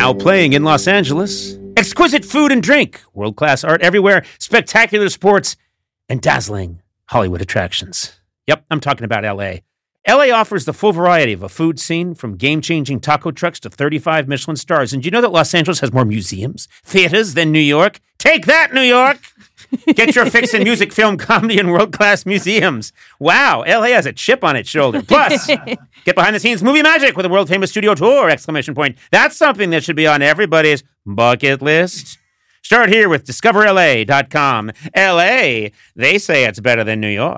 Now playing in Los Angeles. Exquisite food and drink, world-class art everywhere, spectacular sports, and dazzling Hollywood attractions. Yep, I'm talking about L.A. L.A. offers the full variety of a food scene, from game-changing taco trucks to 35 Michelin stars. And do you know that Los Angeles has more museums, theaters than New York? Take that, New York! Get your fix in music, film, comedy, and world-class museums. Wow, L.A. has a chip on its shoulder. Plus, get behind-the-scenes movie magic with a world-famous studio tour! ! That's something that should be on everybody's bucket list. Start here with DiscoverLA.com. L.A., they say it's better than New York.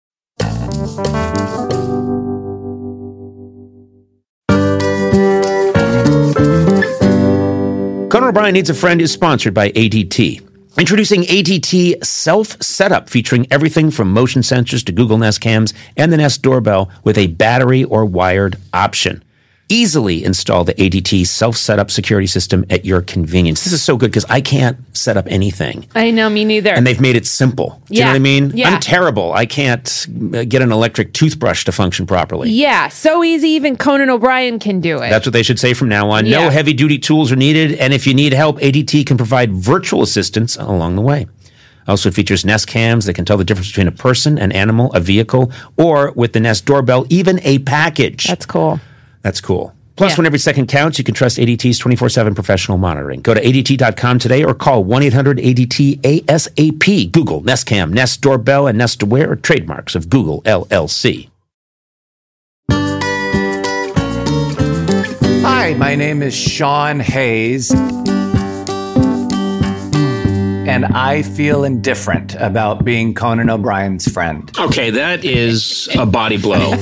Conan O'Brien Needs a Friend is sponsored by ADT. Introducing ADT Self-Setup, featuring everything from motion sensors to Google Nest Cams and the Nest Doorbell with a battery or wired option. Easily install the ADT Self-Setup security system at your convenience. This is so good because I can't set up anything. I know, me neither. And they've made it simple. Do you know what I mean? Yeah. I'm terrible. I can't get an electric toothbrush to function properly. Yeah, so easy even Conan O'Brien can do it. That's what they should say from now on. Yeah. No heavy-duty tools are needed, and if you need help, ADT can provide virtual assistance along the way. Also features Nest Cams that can tell the difference between a person, an animal, a vehicle, or with the Nest Doorbell, even a package. That's cool. That's cool. Plus, when every second counts, you can trust ADT's 24/7 professional monitoring. Go to ADT.com today or call 1-800-ADT-ASAP. Google Nest Cam, Nest Doorbell, and Nest Aware are trademarks of Google, LLC. Hi, my name is Sean Hayes, and I feel indifferent about being Conan O'Brien's friend. Okay, that is a body blow.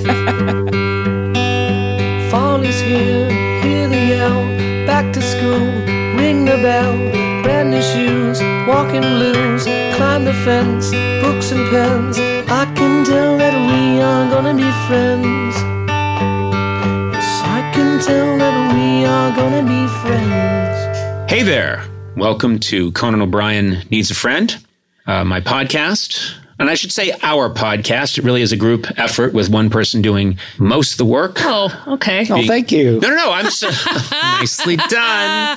Fall is here, hear the yell, back to school, ring the bell, brand new shoes, walking blues, climb the fence, books and pens, I can tell that we are gonna be friends. Yes, I can tell that we are gonna be friends. Hey there. Welcome to Conan O'Brien Needs a Friend, my podcast. And I should say our podcast. It really is a group effort with one person doing most of the work. Oh, okay. Oh, thank you. No, I'm so nicely done.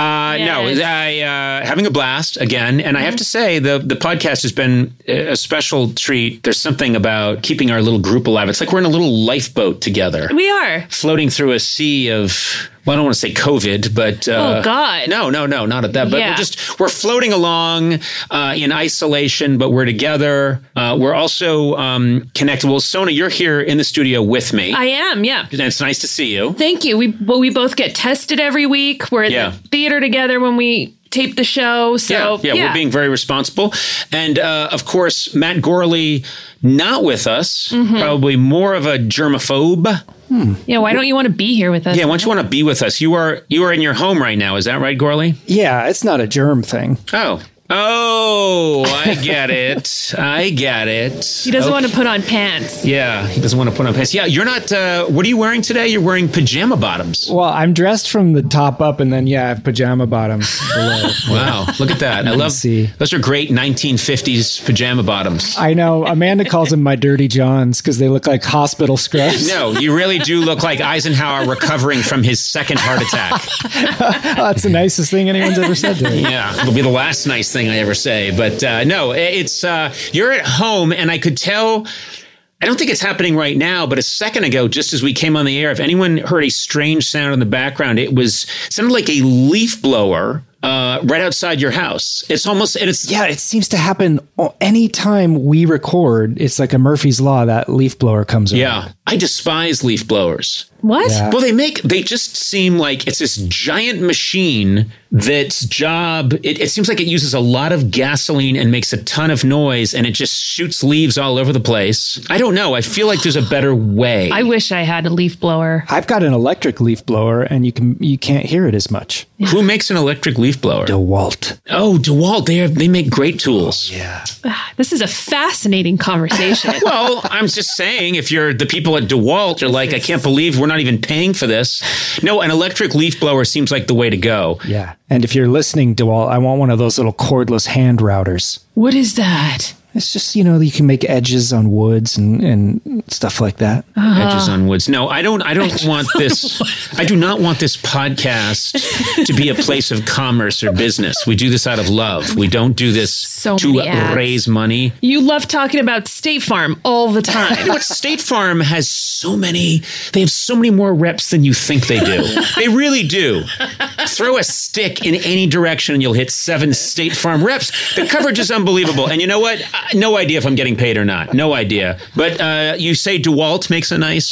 Having a blast again. And I have to say, the podcast has been a special treat. There's something about keeping our little group alive. It's like we're in a little lifeboat together. We are. Floating through a sea of... Well, I don't want to say COVID, but... oh, God. No, not at that. But we're floating along in isolation, but we're together. We're also connected. Well, Sona, you're here in the studio with me. I am, yeah. And it's nice to see you. Thank you. We both get tested every week. We're at the theater together when we tape the show. So yeah, we're being very responsible. And of course, Matt Gorley, not with us, probably more of a germaphobe. Yeah, why don't you want to be here with us? Yeah, why don't you want to be with us? You are in your home right now. Is that right, Gorley? Yeah, it's not a germ thing. Oh, I get it. He doesn't want to put on pants. Yeah, he doesn't want to put on pants. Yeah, you're not, what are you wearing today? You're wearing pajama bottoms. Well, I'm dressed from the top up, and then, I have pajama bottoms below. Wow, look at that. I love, those are great 1950s pajama bottoms. I know. Amanda calls them my dirty Johns because they look like hospital scrubs. No, you really do look like Eisenhower recovering from his second heart attack. That's the nicest thing anyone's ever said to me. Yeah, it'll be the last nice thing I ever say. But no, it's you're at home, and I could tell. I don't think it's happening right now, but a second ago, just as we came on the air, if anyone heard a strange sound in the background, it sounded like a leaf blower right outside your house. It's almost, and it's... Yeah, it seems to happen anytime we record. It's like a Murphy's Law, that leaf blower comes around. Yeah, I despise leaf blowers. What? Yeah. Well, they just seem like it's this giant machine that's job, it seems like it uses a lot of gasoline and makes a ton of noise, and it just shoots leaves all over the place. I don't know. I feel like there's a better way. I wish I had a leaf blower. I've got an electric leaf blower, and you can't hear it as much. Who makes an electric leaf blower? DeWalt. Oh, DeWalt. They make great tools. Oh, yeah. This is a fascinating conversation. Well, I'm just saying, if you're the people at DeWalt are like, I can't believe we're not even paying for this. No, an electric leaf blower seems like the way to go. Yeah. And if you're listening, DeWalt, I want one of those little cordless hand routers. What is that? It's just, you can make edges on woods and stuff like that. Edges on woods. No, I don't want this. I do not want this podcast to be a place of commerce or business. We do this out of love. We don't do this to raise money. You love talking about State Farm all the time. You know what? State Farm has they have so many more reps than you think they do. They really do. Throw a stick in any direction and you'll hit 7 State Farm reps. The coverage is unbelievable. And you know what? No idea if I'm getting paid or not. No idea. But you say DeWalt makes a nice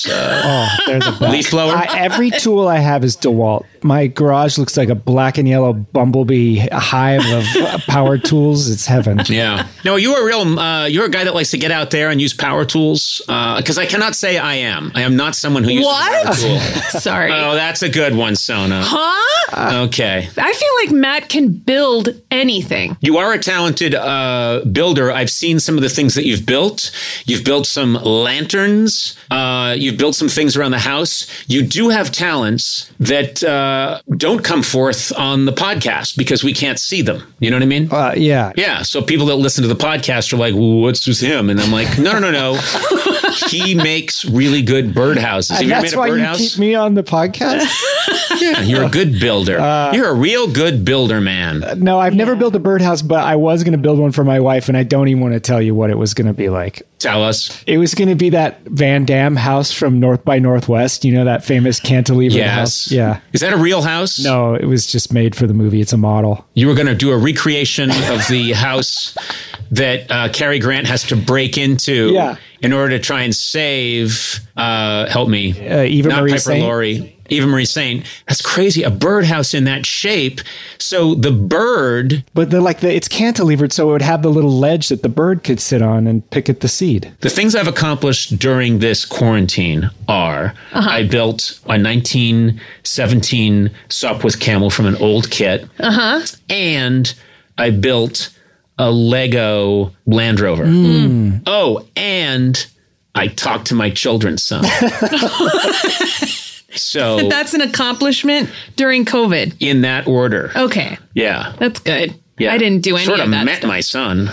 leaf blower? Every tool I have is DeWalt. My garage looks like a black and yellow bumblebee hive of power tools. It's heaven. Yeah. No, you're a guy that likes to get out there and use power tools. Because I cannot say I am. I am not someone who uses a power tool. Sorry. Oh, that's a good one, Sona. Huh? Okay. I feel like Matt can build anything. You are a talented builder. I've seen some of the things that you've built. You've built some lanterns. You've built some things around the house. You do have talents that don't come forth on the podcast because we can't see them. You know what I mean? Yeah. Yeah. So people that listen to the podcast are like, well, what's with him? And I'm like, no. He makes really good birdhouses. Have you ever made a birdhouse? You keep me on the podcast? Yeah, you're a good builder. You're a real good builder, man. No, I've never built a birdhouse, but I was going to build one for my wife, and I don't even want to tell you what it was going to be like. Tell us. It was going to be that Van Damme house from North by Northwest. You know, that famous cantilever house? Yeah. Is that a real house? No, it was just made for the movie. It's a model. You were going to do a recreation of the house that Cary Grant has to break into in order to try and save, help me, Eva Marie Saint. That's crazy. A birdhouse in that shape. So the bird... But it's cantilevered, so it would have the little ledge that the bird could sit on and pick at the seed. The things I've accomplished during this quarantine are I built a 1917 Sopwith Camel from an old kit. And I built a Lego Land Rover. Oh, and I talked to my children's son. So that's an accomplishment during COVID. In that order. Okay. Yeah. That's good. Yeah. I didn't do any of that. Sort of met my son.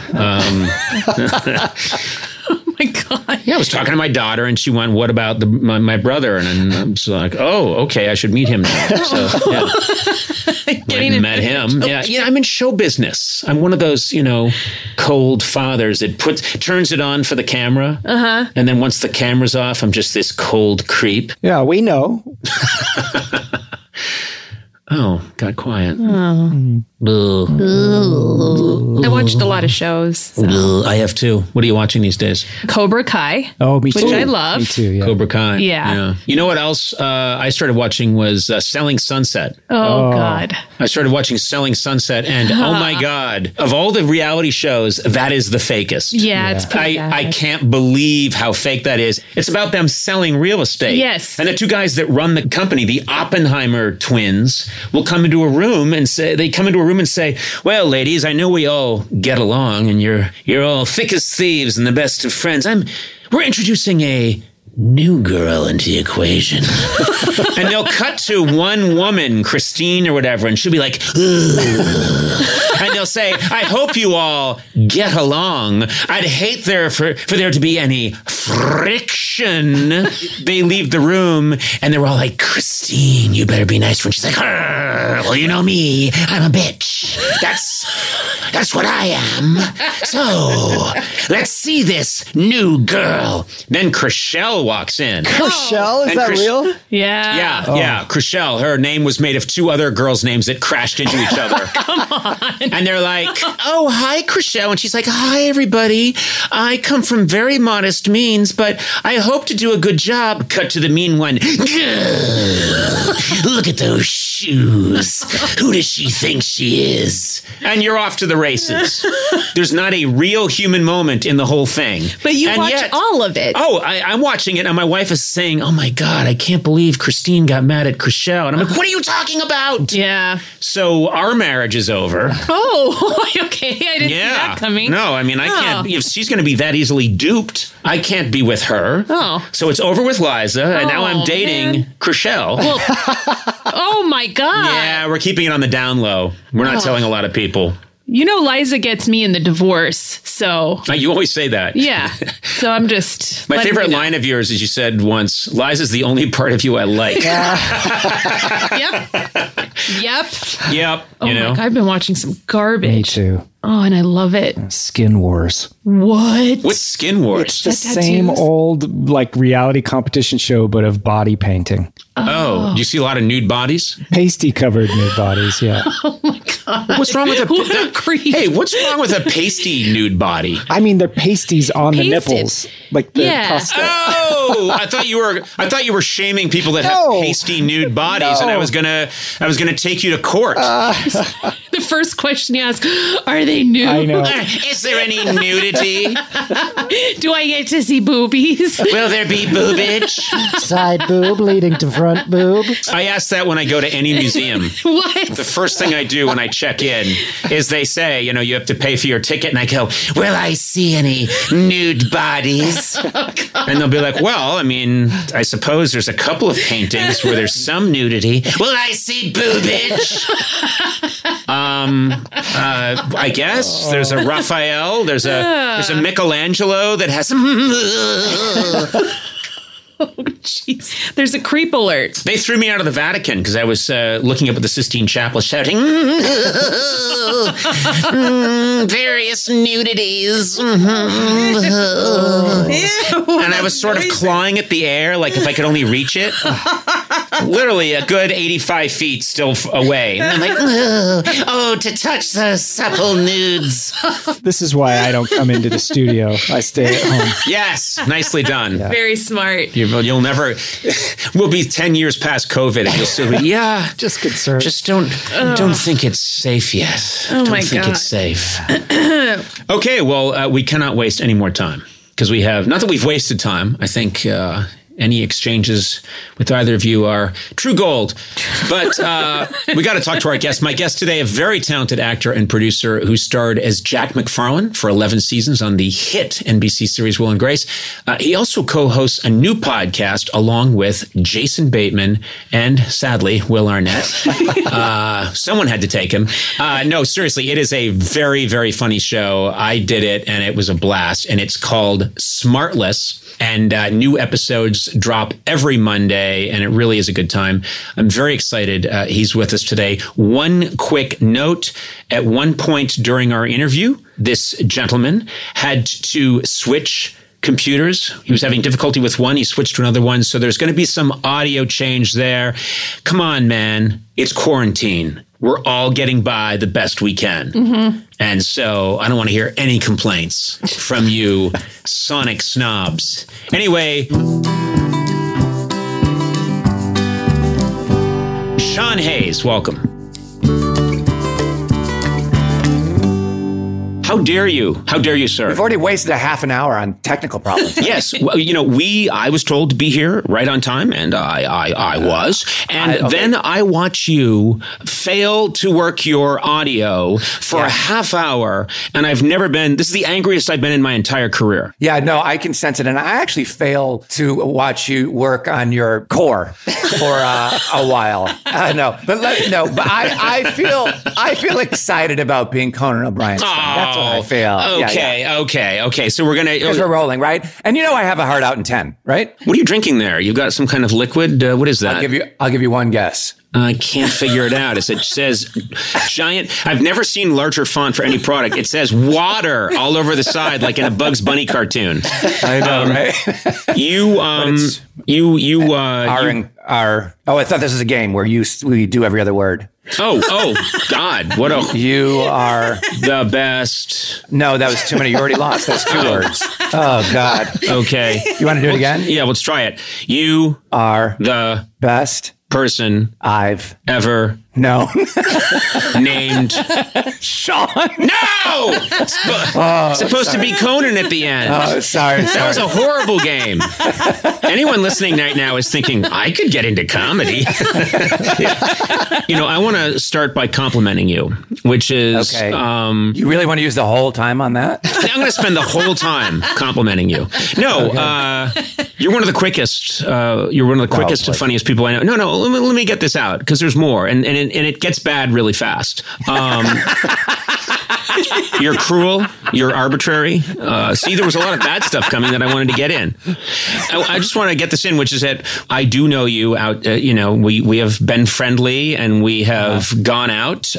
Oh my God. Yeah, I was talking to my daughter and she went, what about my brother? And I'm just like, oh, okay, I should meet him now. So, yeah. I met him. Yeah, I'm in show business. I'm one of those, cold fathers that turns it on for the camera. And then once the camera's off, I'm just this cold creep. Yeah, we know. Oh, got quiet. I watched a lot of shows. So. I have too. What are you watching these days? Cobra Kai. Oh, me too. Which I love. Me too, yeah. Cobra Kai. Yeah. You know what else I started watching was Selling Sunset. Oh, God. I started watching Selling Sunset and oh my God, of all the reality shows, that is the fakest. Yeah, it's pretty bad. I can't believe how fake that is. It's about them selling real estate. Yes. And the two guys that run the company, the Oppenheimer twins, will come into a room and say, well, ladies, I know we all get along and you're all thick as thieves and the best of friends. We're introducing a new girl into the equation. And they'll cut to one woman, Christine or whatever, and she'll be like, ugh. And they'll say, I hope you all get along. I'd hate for there to be any friction. They leave the room and they're all like, Christine, you better be nice. When she's like, well, you know me, I'm a bitch. That's what I am. So let's see this new girl. Then Chrishell walks in. Chrishell? Is that real? Yeah. Yeah. Chrishell. Her name was made of two other girls' names that crashed into each other. Come on. And they're like, oh, hi, Chrishell. And she's like, hi, everybody. I come from very modest means, but I hope to do a good job. Cut to the mean one. Look at those shoes. Who does she think she is? And you're off to the races. There's not a real human moment in the whole thing. But you watch all of it. Oh, I'm watching it, and my wife is saying, oh, my God, I can't believe Christine got mad at Chrishell. And I'm like, what are you talking about? Yeah. So our marriage is over. Oh, okay. I didn't see that coming. No, I mean, I can't. If she's going to be that easily duped, I can't be with her. Oh. So it's over with Liza, and now I'm dating Chrishell. Well, oh, my God. Yeah, we're keeping it on the down low. We're not telling a lot of people. You know, Liza gets me in the divorce, so... You always say that. Yeah. So I'm just... My favorite line of yours is you said once, Liza's the only part of you I like. Yep. Oh my God, I've been watching some garbage. Me too. Oh, and I love it. Skin Wars. What? What's Skin Wars? It's the same old like reality competition show, but of body painting. Oh, do you see a lot of nude bodies? Pasty covered nude bodies, yeah. Oh my God. What's wrong with What a creep. Hey, what's wrong with a pasty nude body? I mean, they're pasties on the Pasted. nipples, like the pasta. Oh, I thought you were shaming people that have pasty nude bodies, and I was gonna take you to court. The first question you ask, are they nude? I know. Is there any nudity? Do I get to see boobies? Will there be boobage? Side boob leading to front boob. I ask that when I go to any museum. What? The first thing I do when I check in is they say, you have to pay for your ticket, and I go, will I see any nude bodies? And they'll be like, well, I mean, I suppose there's a couple of paintings where there's some nudity. Will I see boobage? I guess there's a Raphael, there's a Michelangelo that has Oh, jeez. There's a creep alert. They threw me out of the Vatican because I was looking up at the Sistine Chapel shouting, various nudities. And I was sort of clawing at the air like if I could only reach it. Literally a good 85 feet still away. And I'm like, oh, to touch the supple nudes. This is why I don't come into the studio. I stay at home. Yes, nicely done. Yeah. Very smart. You'll never, we'll be 10 years past COVID and you'll still be, just concerned. Just don't think it's safe yet. Oh don't think God. it's safe. Okay, well, we cannot waste any more time because we have, not that we've wasted time. I think any exchanges with either of you are true gold. But we got to talk to our guest. My guest today, a very talented actor and producer who starred as Jack McFarlane for 11 seasons on the hit NBC series Will and Grace. He also co-hosts a new podcast along with Jason Bateman and, sadly, Will Arnett. Someone had to take him. No, seriously, it is a very, very funny show. I did it, and it was a blast. And it's called Smartless. And new episodes drop every Monday, and it really is a good time. I'm very excited he's with us today. One quick note. At one point during our interview, this gentleman had to switch computers. He was having difficulty with one. He switched to another one. So there's going to be some audio change there. Come on, man. It's quarantine. We're all getting by the best we can. Mm-hmm. And so I don't want to hear any complaints from you sonic snobs. Anyway, Sean Hayes, welcome. How dare you? How dare you, sir? We've already wasted a half an hour on technical problems. Yes. Well, I was told to be here right on time, and I was. And then I watch you fail to work your audio for a half hour, and this is the angriest I've been in my entire career. Yeah, no, I can sense it. And I actually fail to watch you work on your core for a while. But I feel excited about being Conan O'Brien. That's what I feel. Okay. So we're gonna because we're rolling, right? And I have a heart out in 10, right? What are you drinking there? You've got some kind of liquid. What is that? I'll give you one guess. I can't figure it out. It says giant. I've never seen larger font for any product. It says water all over the side, like in a Bugs Bunny cartoon. I know, right? I thought this was a game where we do every other word. Oh, God. You are the best. No, that was too many. You already lost. That's 2 words. Oh, God. Okay. You want to do it again? Yeah, let's try it. You are the best person I've ever named Sean. No! Supposed to be Conan at the end. Oh, sorry. That was a horrible game. Anyone listening right now is thinking, I could get into comedy. I want to start by complimenting you, which is... Okay. You really want to use the whole time on that? I'm going to spend the whole time complimenting you. No, you're one of the quickest. You're one of the quickest and funniest people I know. No, let me get this out because there's more, and it gets bad really fast. You're cruel. You're arbitrary. See, there was a lot of bad stuff coming that I wanted to get in. I just want to get this in, which is that I do know you out. We have been friendly and we have gone out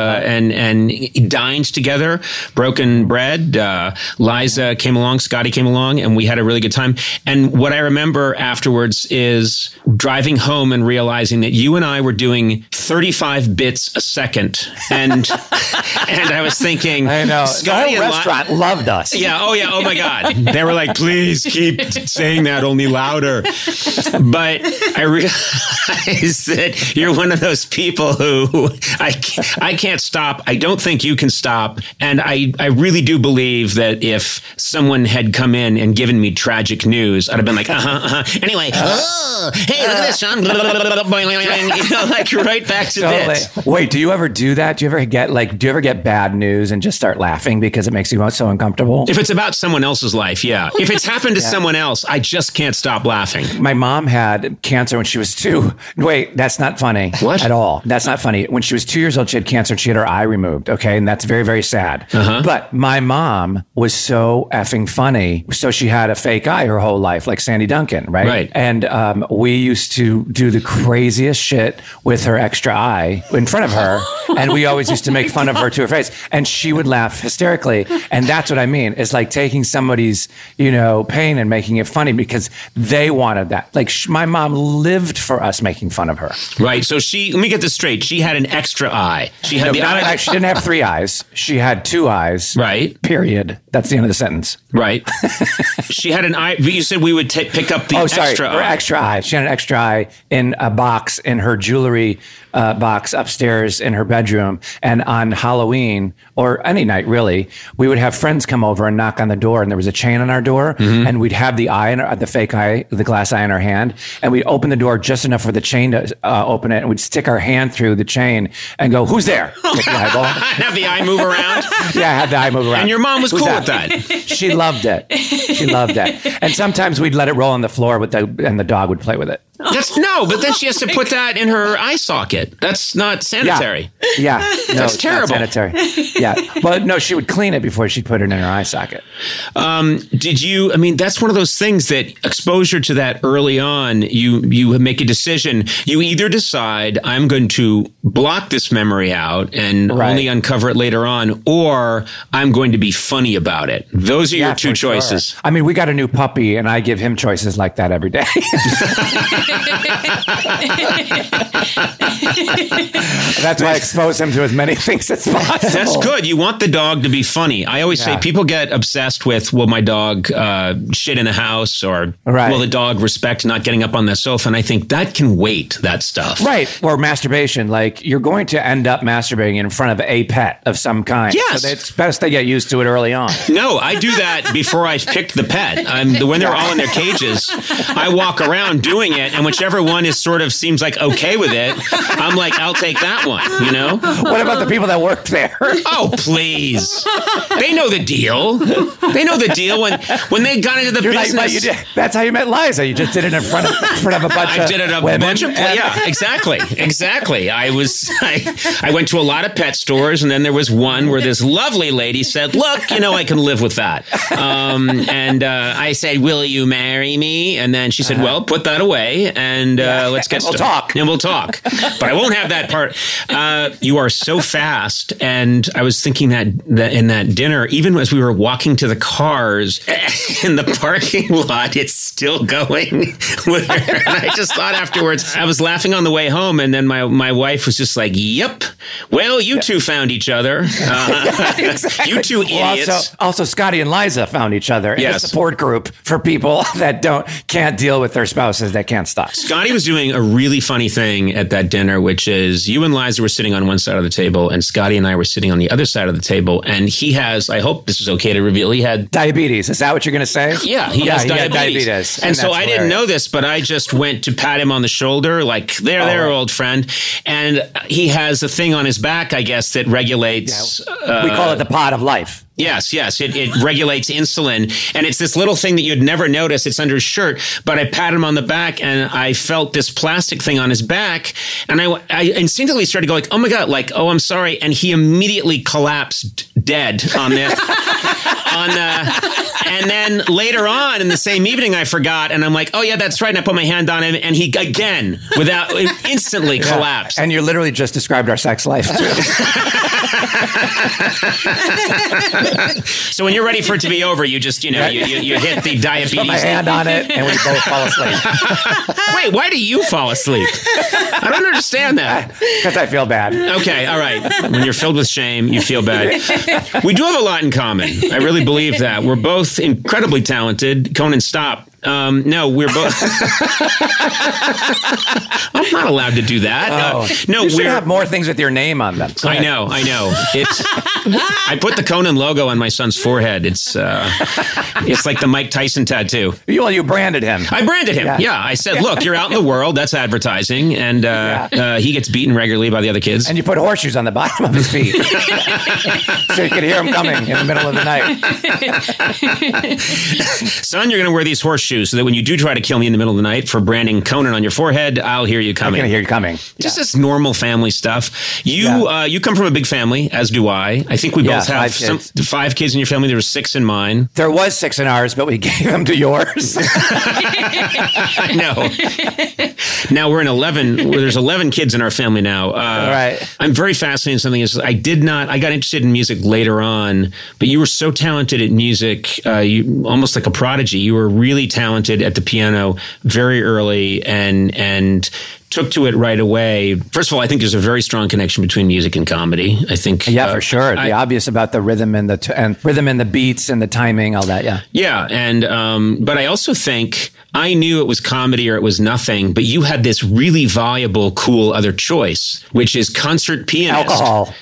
and dined together, broken bread. Liza came along, Scotty came along, and we had a really good time. And what I remember afterwards is driving home and realizing that you and I were doing 35 bits a second. And I was thinking, I know. Scotty the whole restaurant loved us. Yeah. Oh, yeah. Oh, my God. They were like, please keep saying that, only louder. But I realized that you're one of those people who I can't stop. I don't think you can stop. And I really do believe that if someone had come in and given me tragic news, I'd have been like, Anyway, hey, look at this, Sean. Like right back to this. Wait, do you ever do that? Do you ever get bad news and just start laughing because it makes you so uncomfortable? If it's about someone else's life, yeah. If it's happened to someone else, I just can't stop laughing. My mom had cancer when she was 2. Wait, that's not funny. What? At all. That's not funny. When she was 2 years old, she had cancer and she had her eye removed. Okay. And that's very, very sad. But my mom was so effing funny. So she had a fake eye her whole life, like Sandy Duncan, right? Right. And we used to do the craziest shit with her extra eye in front of her. And we always used to make fun of her to her face. And she would laugh hysterically. And that's what I mean. It's like taking somebody's, pain and making it funny because they wanted that. Like my mom lived for us making fun of her. Right. So let me get this straight. She had an extra eye. She had She didn't have 3 eyes. She had 2 eyes. Right. Period. That's the end of the sentence. Right. She had an eye. You said we would pick up the extra eye. Her extra eye. She had an extra eye in a box in her jewelry box upstairs in her bedroom. And on Halloween or any night, really, we would have friends come over and knock on the door. And there was a chain on our door. And we'd have the eye, the fake eye, the glass eye in our hand. And we'd open the door just enough for the chain to open it. And we'd stick our hand through the chain and go, who's there? Get the eyeball. Have the eye move around? Yeah, have the eye move around. And your mom was cool with that. She loved it. She loved it. And sometimes we'd let it roll on the floor and the dog would play with it. But then she has to put that in her eye socket. That's not sanitary. Yeah. No, that's terrible. Not sanitary. Yeah. Well, no, she would clean it before she'd put it in her eye socket. That's one of those things that exposure to that early on, you make a decision. You either decide I'm going to block this memory out and only uncover it later on, or I'm going to be funny about it. Those are your 2 choices. Sure. I mean, we got a new puppy and I give him choices like that every day. That's why I expose him to as many things as possible. That's good. You want the dog to be funny. I always say people get obsessed with, will my dog shit in the house, or will the dog respect not getting up on the sofa? And I think that can wait, that stuff. Right. Or masturbation. Like you're going to end up masturbating in front of a pet of some kind. Yes. So it's best they get used to it early on. No, I do that before I picked the pet. When they're all in their cages, I walk around doing it, and whichever one seems like okay with it, I'm like, I'll take that one, What about the people that work there? Oh, please. They know the deal. They know the deal. When they got into the business. That's how you met Liza. You just did it in front of a bunch of I did it a women. Bunch of yeah, exactly. I went to a lot of pet stores, and then there was one where this lovely lady said, look, I can live with that. I said, will you marry me? And then she said, well, put that away and let's get started. And we'll talk. But I won't have that part. You are so fast. And I was thinking that in that dinner, even as we were walking to the cars in the parking lot, it's still going. And I just thought afterwards, I was laughing on the way home. And then my wife was just like, yep. Well, you two found each other. Exactly. You two idiots. Well, also, Scotty and Liza found each other in a support group for people that can't deal with their spouses that can't stop. Scotty was doing a really funny thing at that dinner, which is you and Liza were sitting on one side of the table and Scotty and I were sitting on the other side of the table. And he has, I hope this is okay to reveal, he had diabetes. Is that what you're going to say? Yeah, he has diabetes. And so I didn't know this, but I just went to pat him on the shoulder like, there, old friend. And he has a thing thing on his back, I guess, that regulates. We call it the pod of life. Yes. It regulates insulin. And it's this little thing that you'd never notice. It's under his shirt. But I pat him on the back and I felt this plastic thing on his back. And I instinctively started going, oh my God, like, oh, I'm sorry. And he immediately collapsed dead on this. And then later on in the same evening, I forgot. And I'm like, oh, yeah, that's right. And I put my hand on him. And he, again, instantly collapsed. And you literally just described our sex life, too. So when you're ready for it to be over, you just, you hit the diabetes. Put my hand on it and we both fall asleep. Wait, why do you fall asleep? I don't understand that. Because I feel bad. Okay, all right. When you're filled with shame, you feel bad. We do have a lot in common. I really believe that. We're both incredibly talented. Conan, stop. No, we're both. I'm not allowed to do that. No, you should have more things with your name on them. I know. I put the Conan logo on my son's forehead. It's like the Mike Tyson tattoo. You branded him. I branded him. Yeah. I said, look, you're out in the world. That's advertising. And he gets beaten regularly by the other kids. And you put horseshoes on the bottom of his feet. So you could hear him coming in the middle of the night. Son, you're going to wear these horseshoes so that when you do try to kill me in the middle of the night for branding Conan on your forehead, I'll hear you coming. I'm going to hear you coming. Just this normal family stuff. You come from a big family, as do I. I think we both have 5 kids in your family. There were 6 in mine. There was 6 in ours, but we gave them to yours. No. Now we're in 11. There's 11 kids in our family now. Right. I'm very fascinated in something is I got interested in music later on, but you were so talented at music, you almost like a prodigy. You were really talented at the piano very early and took to it right away. First of all, I think there's a very strong connection between music and comedy. I think, for sure. The obvious about the rhythm and the beats and the timing, all that. Yeah, and but I also think I knew it was comedy or it was nothing. But you had this really viable, cool other choice, which is concert pianist. Alcohol.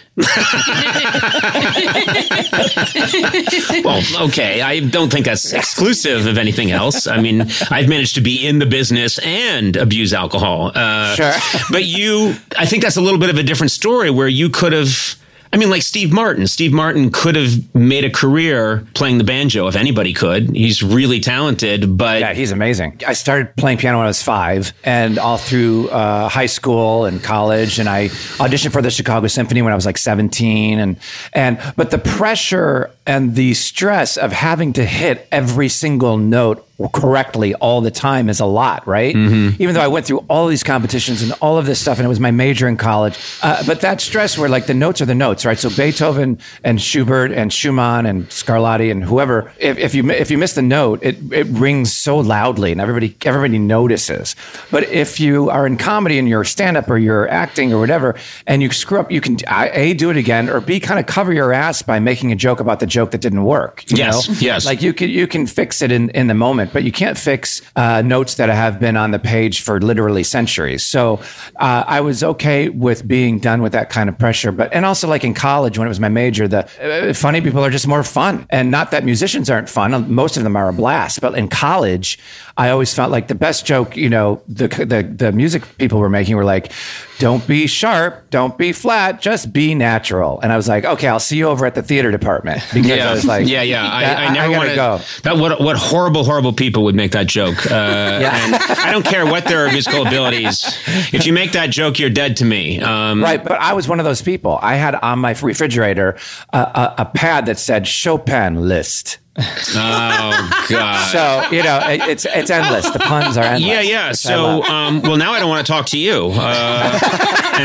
Well, okay. I don't think that's exclusive of anything else. I mean, I've managed to be in the business and abuse alcohol. Sure. But I think that's a little bit of a different story where you could have. I mean, like Steve Martin. Steve Martin could have made a career playing the banjo if anybody could. He's really talented, but... Yeah, he's amazing. I started playing piano when I was 5 and all through high school and college. And I auditioned for the Chicago Symphony when I was like 17. But the pressure and the stress of having to hit every single note correctly all the time is a lot, right? Mm-hmm. Even though I went through all these competitions and all of this stuff and it was my major in college. But that stress where like the notes are the notes, right? So Beethoven and Schubert and Schumann and Scarlatti and whoever, if you miss the note, it rings so loudly and everybody notices. But if you are in comedy and you're stand-up or you're acting or whatever, and you screw up, you can A, do it again, or B, kind of cover your ass by making a joke about the joke that didn't work. You know? Yes. Like you can fix it in the moment, but you can't fix notes that have been on the page for literally centuries. So I was okay with being done with that kind of pressure. And also like in college when it was my major, the funny people are just more fun. And not that musicians aren't fun. Most of them are a blast. But in college, I always felt like the best joke, the music people were making were like, don't be sharp, don't be flat, just be natural. And I was like, okay, I'll see you over at the theater department. Because I was like, I never want to go. What horrible people would make that joke. And I don't care what their musical abilities. If you make that joke, you're dead to me. Right, but I was one of those people. I had on my refrigerator a pad that said Chopin list. Oh God! So it's endless. The puns are endless. Yeah. So, well, now I don't want to talk to you, and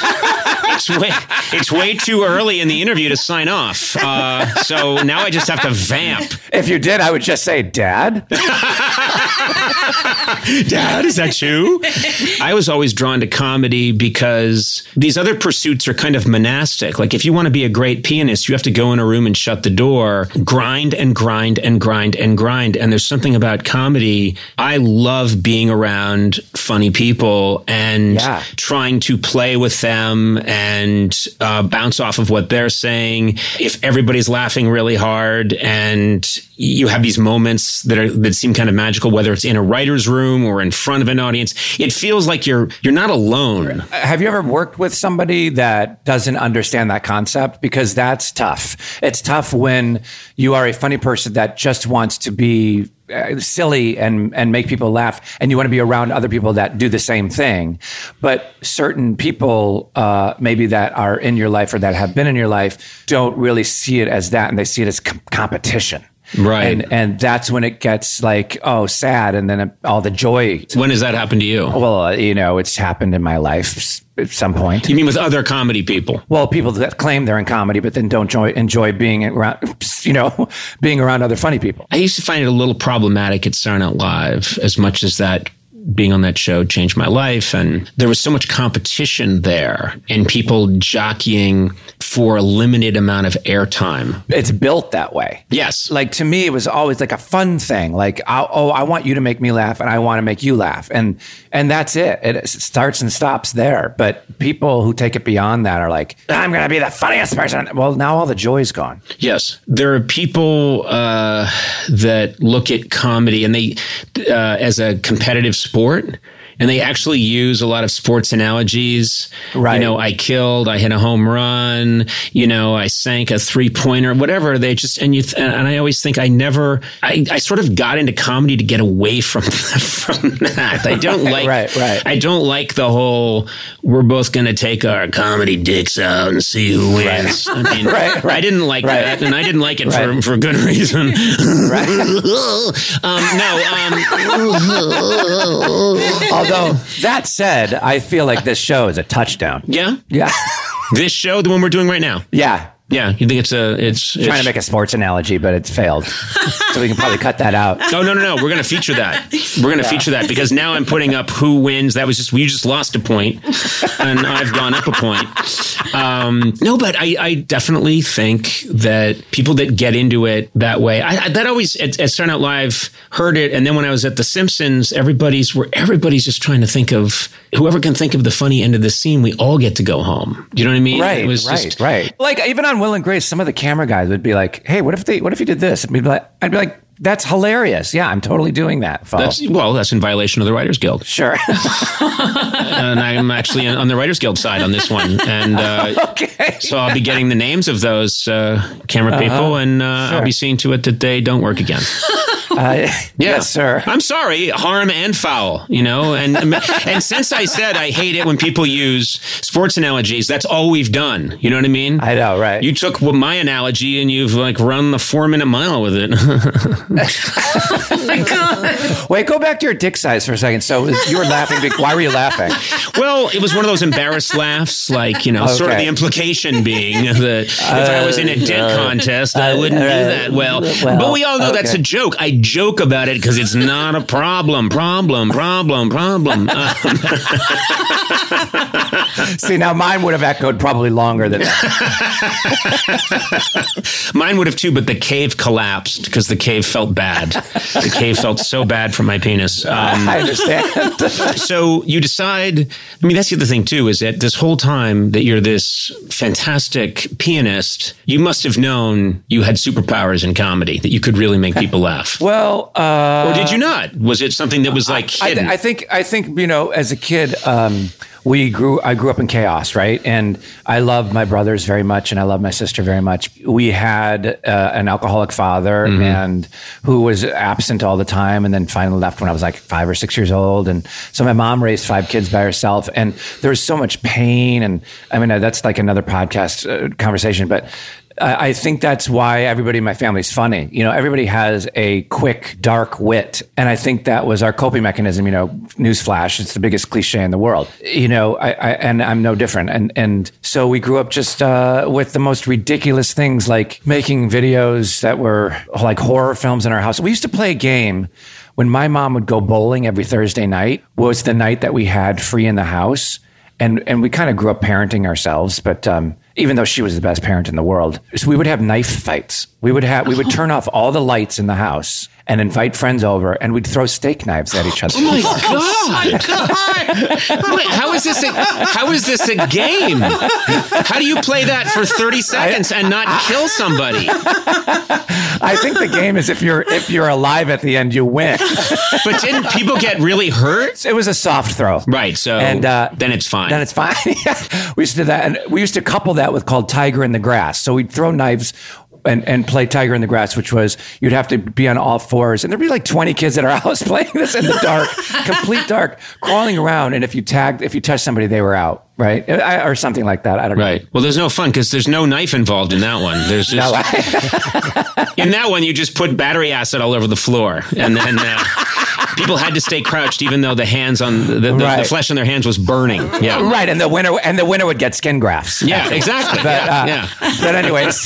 it's way too early in the interview to sign off. So now I just have to vamp. If you did, I would just say, "Dad." Dad, is that you? I was always drawn to comedy because these other pursuits are kind of monastic. Like if you want to be a great pianist, you have to go in a room and shut the door, grind and and grind and grind and grind. And there's something about comedy. I love being around funny people and trying to play with them and bounce off of what they're saying. If everybody's laughing really hard and you have these moments that seem kind of magical, whether it's in a writer's room or in front of an audience, it feels like you're not alone. Have you ever worked with somebody that doesn't understand that concept? Because that's tough. It's tough when you are a funny person that just wants to be silly and make people laugh, and you want to be around other people that do the same thing. But certain people maybe that are in your life or that have been in your life don't really see it as that, and they see it as competition. Right. And that's when it gets like, oh, sad. And then all the joy. When has that happened to you? Well, it's happened in my life at some point. You mean with other comedy people? Well, people that claim they're in comedy, but then don't enjoy being around, being around other funny people. I used to find it a little problematic at Saturday Night Live, as much as that being on that show changed my life. And there was so much competition there and people jockeying for a limited amount of airtime. It's built that way. Yes. Like, to me, it was always like a fun thing. Like, I want you to make me laugh and I want to make you laugh. And that's it. It starts and stops there. But people who take it beyond that are like, I'm going to be the funniest person. Well, now all the joy's gone. Yes. There are people that look at comedy and they as a competitive sport, and they actually use a lot of sports analogies. Right. I killed, I hit a home run, I sank a 3-pointer, whatever. They just, and I always think I sort of got into comedy to get away from that. I don't like, right. I don't like the whole, we're both going to take our comedy dicks out and see who wins. Right. I mean, I didn't like that, and I didn't like it for good reason. Although, that said, I feel like this show is a touchdown. Yeah? Yeah. This show, the one we're doing right now? Yeah. Yeah, you think it's trying to make a sports analogy, but it's failed. So we can probably cut that out. No. We're going to feature that. We're going to feature that because now I'm putting up who wins. That was you just lost a point, and I've gone up a point. No, but I definitely think that people that get into it that way, that always at Saturday Night Live heard it, and then when I was at The Simpsons, everybody's just trying to think of whoever can think of the funny end of the scene. We all get to go home. Do you know what I mean? Right. It was right. Like, even on Will and Grace, some of the camera guys would be like, "Hey, what if you did this?" I'd be like, "That's hilarious. Yeah, I'm totally doing that." That's in violation of the Writers Guild. Sure. And I'm actually on the Writers Guild side on this one. And okay. So I'll be getting the names of those camera people, and sure. I'll be seeing to it that they don't work again. Yes, sir. I'm sorry, harm and foul, and since I said I hate it when people use sports analogies, that's all we've done. You know what I mean? I know, right? You took my analogy and you've run the 4-minute mile with it. Oh my God. Wait, go back to your dick size for a second. So you were laughing. Why were you laughing? Well, it was one of those embarrassed laughs, sort of the implication being that if I was in a dick contest, I wouldn't do that well. But we all know that's a joke. I joke about it because it's not a problem. See, now mine would have echoed probably longer than that. Mine would have too, but the cave collapsed because the cave felt bad. The cave felt so bad for my penis. I understand. So you decide, that's the other thing too, is that this whole time that you're this fantastic pianist, you must have known you had superpowers in comedy, that you could really make people laugh. Well, or did you not? Was it something that was hidden? I think as a kid, I grew up in chaos, right? And I love my brothers very much, and I love my sister very much. We had an alcoholic father, and who was absent all the time, and then finally left when I was like 5 or 6 years old. And so my mom raised 5 kids by herself, and there was so much pain. And that's like another podcast conversation, but I think that's why everybody in my family is funny. Everybody has a quick, dark wit. And I think that was our coping mechanism. Newsflash, it's the biggest cliche in the world. And I'm no different. And so we grew up just with the most ridiculous things, like making videos that were like horror films in our house. We used to play a game when my mom would go bowling every Thursday night, was the night that we had free in the house. And we kind of grew up parenting ourselves, but even though she was the best parent in the world, so we would have knife fights We would turn off all the lights in the house and invite friends over, and we'd throw steak knives at each other. Oh my God! Wait, how is this a game? How do you play that for 30 seconds and not kill somebody? I think the game is if you're alive at the end, you win. But didn't people get really hurt? It was a soft throw, right? So then it's fine. Then it's fine. We used to do that, and we used to couple that with called Tiger in the Grass. So we'd throw knives and play Tiger in the Grass, which was you'd have to be on all fours, and there'd be like 20 kids at our house playing this in the dark, complete dark, crawling around. And if you touched somebody, they were out, right? Or something like that. I don't know. Right. Well, there's no fun because there's no knife involved in that one. There's just in that one you just put battery acid all over the floor, and then people had to stay crouched even though the hands on the flesh on their hands was burning. Yeah. Right. And the winner would get skin grafts. Yeah. Exactly. But, but anyways.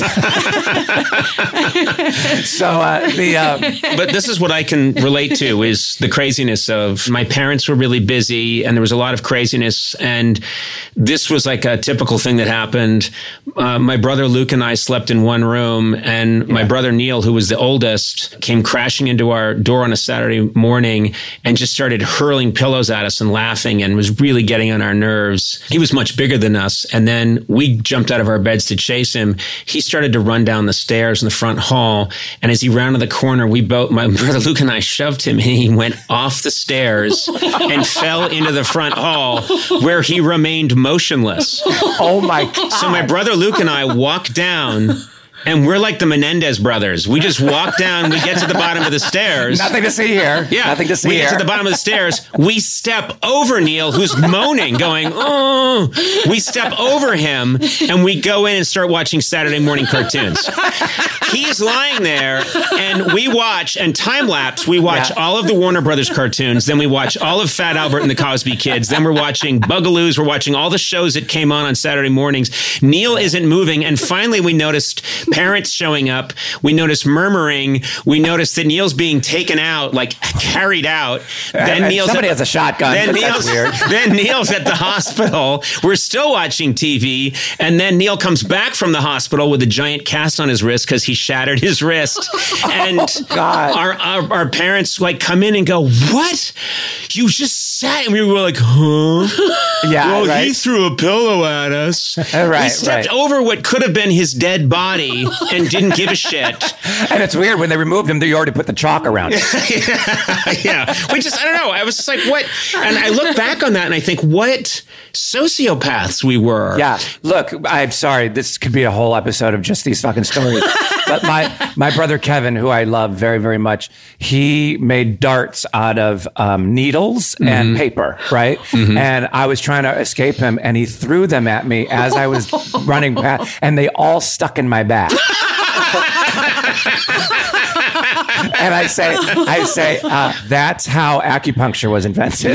But this is what I can relate to is the craziness of my parents were really busy and there was a lot of craziness, and this was like a typical thing that happened. My brother Luke and I slept in one room, and my brother Neil, who was the oldest, came crashing into our door on a Saturday morning and just started hurling pillows at us and laughing and was really getting on our nerves. He was much bigger than us, and then we jumped out of our beds to chase him. He started to run down the stairs in the front hall, and as he rounded the corner, my brother Luke and I shoved him, and he went off the stairs and fell into the front hall where he remained motionless. Oh my God. So my brother Luke and I walked down, and we're like the Menendez brothers. We just walk down, we get to the bottom of the stairs. Nothing to see here. Yeah. Nothing to see here. We get to the bottom of the stairs. We step over Neil, who's moaning, going, oh. We step over him, and we go in and start watching Saturday morning cartoons. He's lying there, and we watch, and time-lapse, we watch all of the Warner Brothers cartoons. Then we watch all of Fat Albert and the Cosby Kids. Then we're watching Bugaloos. We're watching all the shows that came on Saturday mornings. Neil isn't moving, and finally we noticed parents showing up. We noticed murmuring. We noticed that Neil's being taken out, like carried out. Then somebody has a shotgun. That's weird. Then Neil's at the hospital. We're still watching TV. And then Neil comes back from the hospital with a giant cast on his wrist because he shattered his wrist. And our parents like come in and go, what? You just sat. And we were like, huh? Yeah. Well, right. He threw a pillow at us. He stepped over what could have been his dead body and didn't give a shit. And it's weird when they removed him, they already put the chalk around it. Yeah. I don't know. I was just like, what? And I look back on that and I think, what sociopaths we were. Yeah. Look, I'm sorry. This could be a whole episode of just these fucking stories. But my brother Kevin, who I love very, very much, he made darts out of needles and paper, right? Mm-hmm. And I was trying to escape him, and he threw them at me as I was running past, and they all stuck in my back. And I say, that's how acupuncture was invented.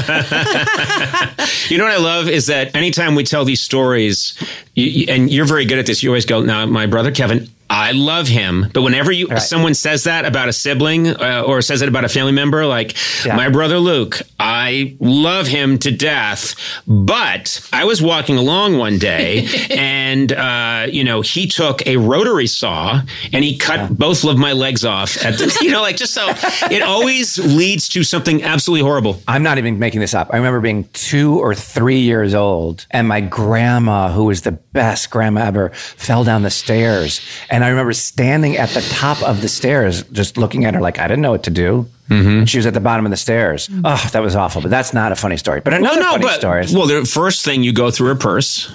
You know what I love is that anytime we tell these stories, and you're very good at this, you always go, now, my brother Kevin, I love him. But whenever someone says that about a sibling or says it about a family member, like my brother Luke, I love him to death. But I was walking along one day and, he took a rotary saw and he cut both of my legs off at the, just so it always leads to something absolutely horrible. I'm not even making this up. I remember being 2 or 3 years old and my grandma, who was the best grandma ever, fell down the stairs. And I remember standing at the top of the stairs, just looking at her like I didn't know what to do. Mm-hmm. And she was at the bottom of the stairs. Oh, that was awful. But that's not a funny story. But another funny story. Well, the first thing you go through her purse.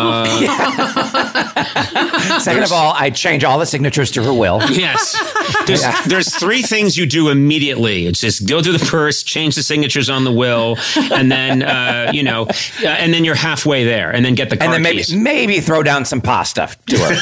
Second of all, I change all the signatures to her will. Yes. There's 3 things you do immediately. It's just go through the purse, change the signatures on the will, and then, and then you're halfway there, and then get the car keys. And then maybe throw down some pasta to her.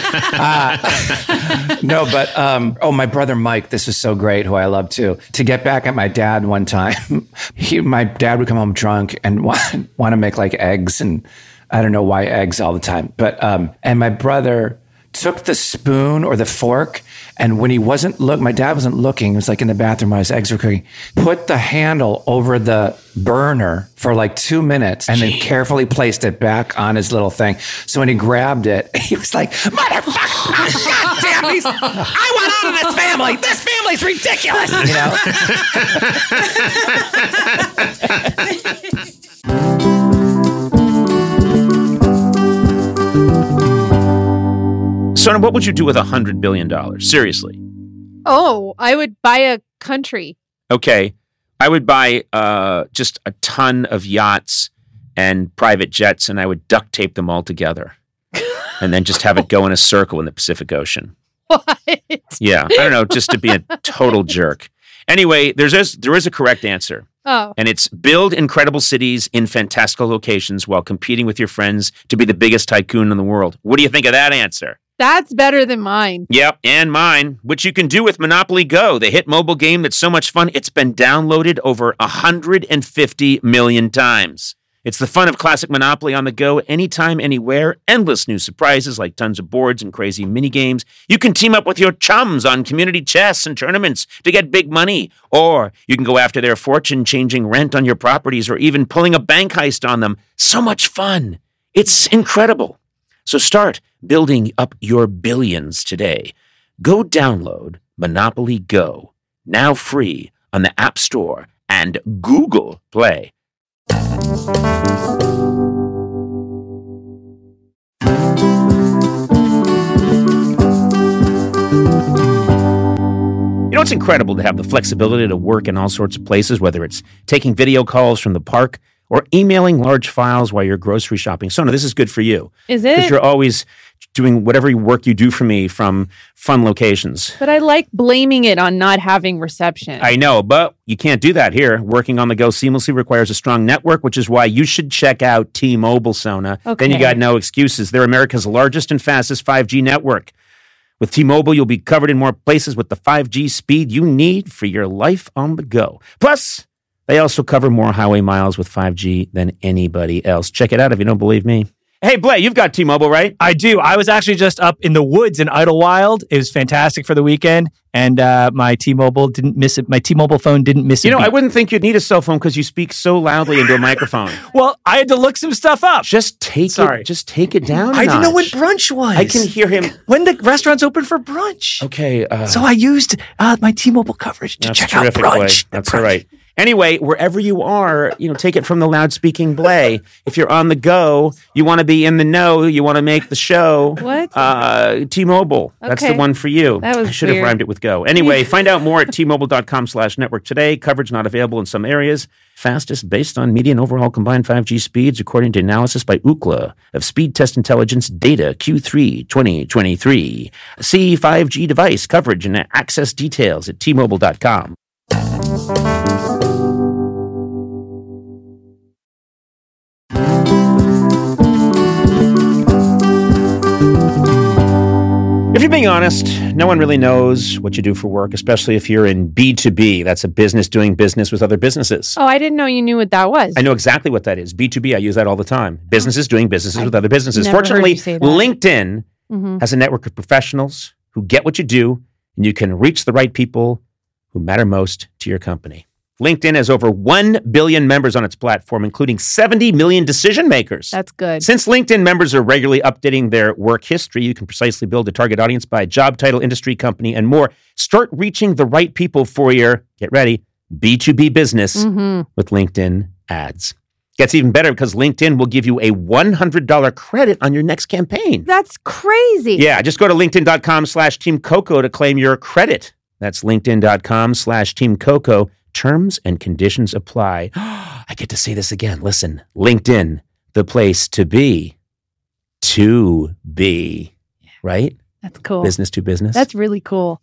My brother Mike, this was so great, who I love too. To get back at my dad one time, my dad would come home drunk and want to make like eggs, and I don't know why eggs all the time. But and my brother took the spoon or the fork And when he wasn't my dad wasn't looking, it was like in the bathroom while his eggs were cooking, put the handle over the burner for like 2 minutes and then carefully placed it back on his little thing. So when he grabbed it, he was like, motherfucker, God damn, I want out of this family. This family's ridiculous. You know? Sona, what would you do with $100 billion? Seriously. Oh, I would buy a country. Okay. I would buy just a ton of yachts and private jets, and I would duct tape them all together and then just have it go in a circle in the Pacific Ocean. What? Yeah. I don't know, just to be a total jerk. Anyway, there is a correct answer. Oh. And it's build incredible cities in fantastical locations while competing with your friends to be the biggest tycoon in the world. What do you think of that answer? That's better than mine. Yep, and mine, which you can do with Monopoly Go, the hit mobile game that's so much fun, it's been downloaded over 150 million times. It's the fun of classic Monopoly on the go, anytime, anywhere, endless new surprises like tons of boards and crazy mini games. You can team up with your chums on community chess and tournaments to get big money, or you can go after their fortune-changing rent on your properties or even pulling a bank heist on them. So much fun. It's incredible. So start building up your billions today. Go download Monopoly Go, now free on the App Store and Google Play. You know, it's incredible to have the flexibility to work in all sorts of places, whether it's taking video calls from the park or emailing large files while you're grocery shopping. Sona, this is good for you. Is it? Because you're always doing whatever work you do for me from fun locations. But I like blaming it on not having reception. I know, but you can't do that here. Working on the go seamlessly requires a strong network, which is why you should check out T-Mobile, Sona. Okay. Then you got no excuses. They're America's largest and fastest 5G network. With T-Mobile, you'll be covered in more places with the 5G speed you need for your life on the go. Plus, they also cover more highway miles with 5G than anybody else. Check it out if you don't believe me. Hey, Blay, you've got T-Mobile, right? I do. I was actually just up in the woods in Idlewild. It was fantastic for the weekend, and my T-Mobile didn't miss it. My T-Mobile phone didn't miss it. You know, I wouldn't think you'd need a cell phone because you speak so loudly into a microphone. Well, I had to look some stuff up. Just take it down. I didn't know when brunch was. I can hear him. When the restaurant's open for brunch. Okay. So I used my T-Mobile coverage to check out brunch. That's all right. Anyway, wherever you are, take it from the loud-speaking Blay. If you're on the go, you want to be in the know, you want to make the show. What? T-Mobile. That's the one for you. That was I should have rhymed it with go. Anyway, find out more at T-Mobile.com/network today. Coverage not available in some areas. Fastest based on median overall combined 5G speeds, according to analysis by Ookla of Speed Test Intelligence data Q3 2023. See 5G device coverage and access details at T-Mobile.com. If you're being honest, no one really knows what you do for work, especially if you're in B2B. That's a business doing business with other businesses. Oh, I didn't know you knew what that was. I know exactly what that is. B2B, I use that all the time. Businesses doing businesses with other businesses. Never Fortunately, heard you say that. LinkedIn has a network of professionals who get what you do, and you can reach the right people who matter most to your company. LinkedIn has over 1 billion members on its platform, including 70 million decision makers. That's good. Since LinkedIn members are regularly updating their work history, you can precisely build a target audience by job title, industry, company, and more. Start reaching the right people for your, get ready, B2B business with LinkedIn ads. Gets even better because LinkedIn will give you a $100 credit on your next campaign. That's crazy. Yeah, just go to LinkedIn.com/Team Coco to claim your credit. That's LinkedIn.com/Team Coco. Terms and conditions apply. I get to say this again. Listen, LinkedIn, the place to be. To be. Right? That's cool. Business to business. That's really cool.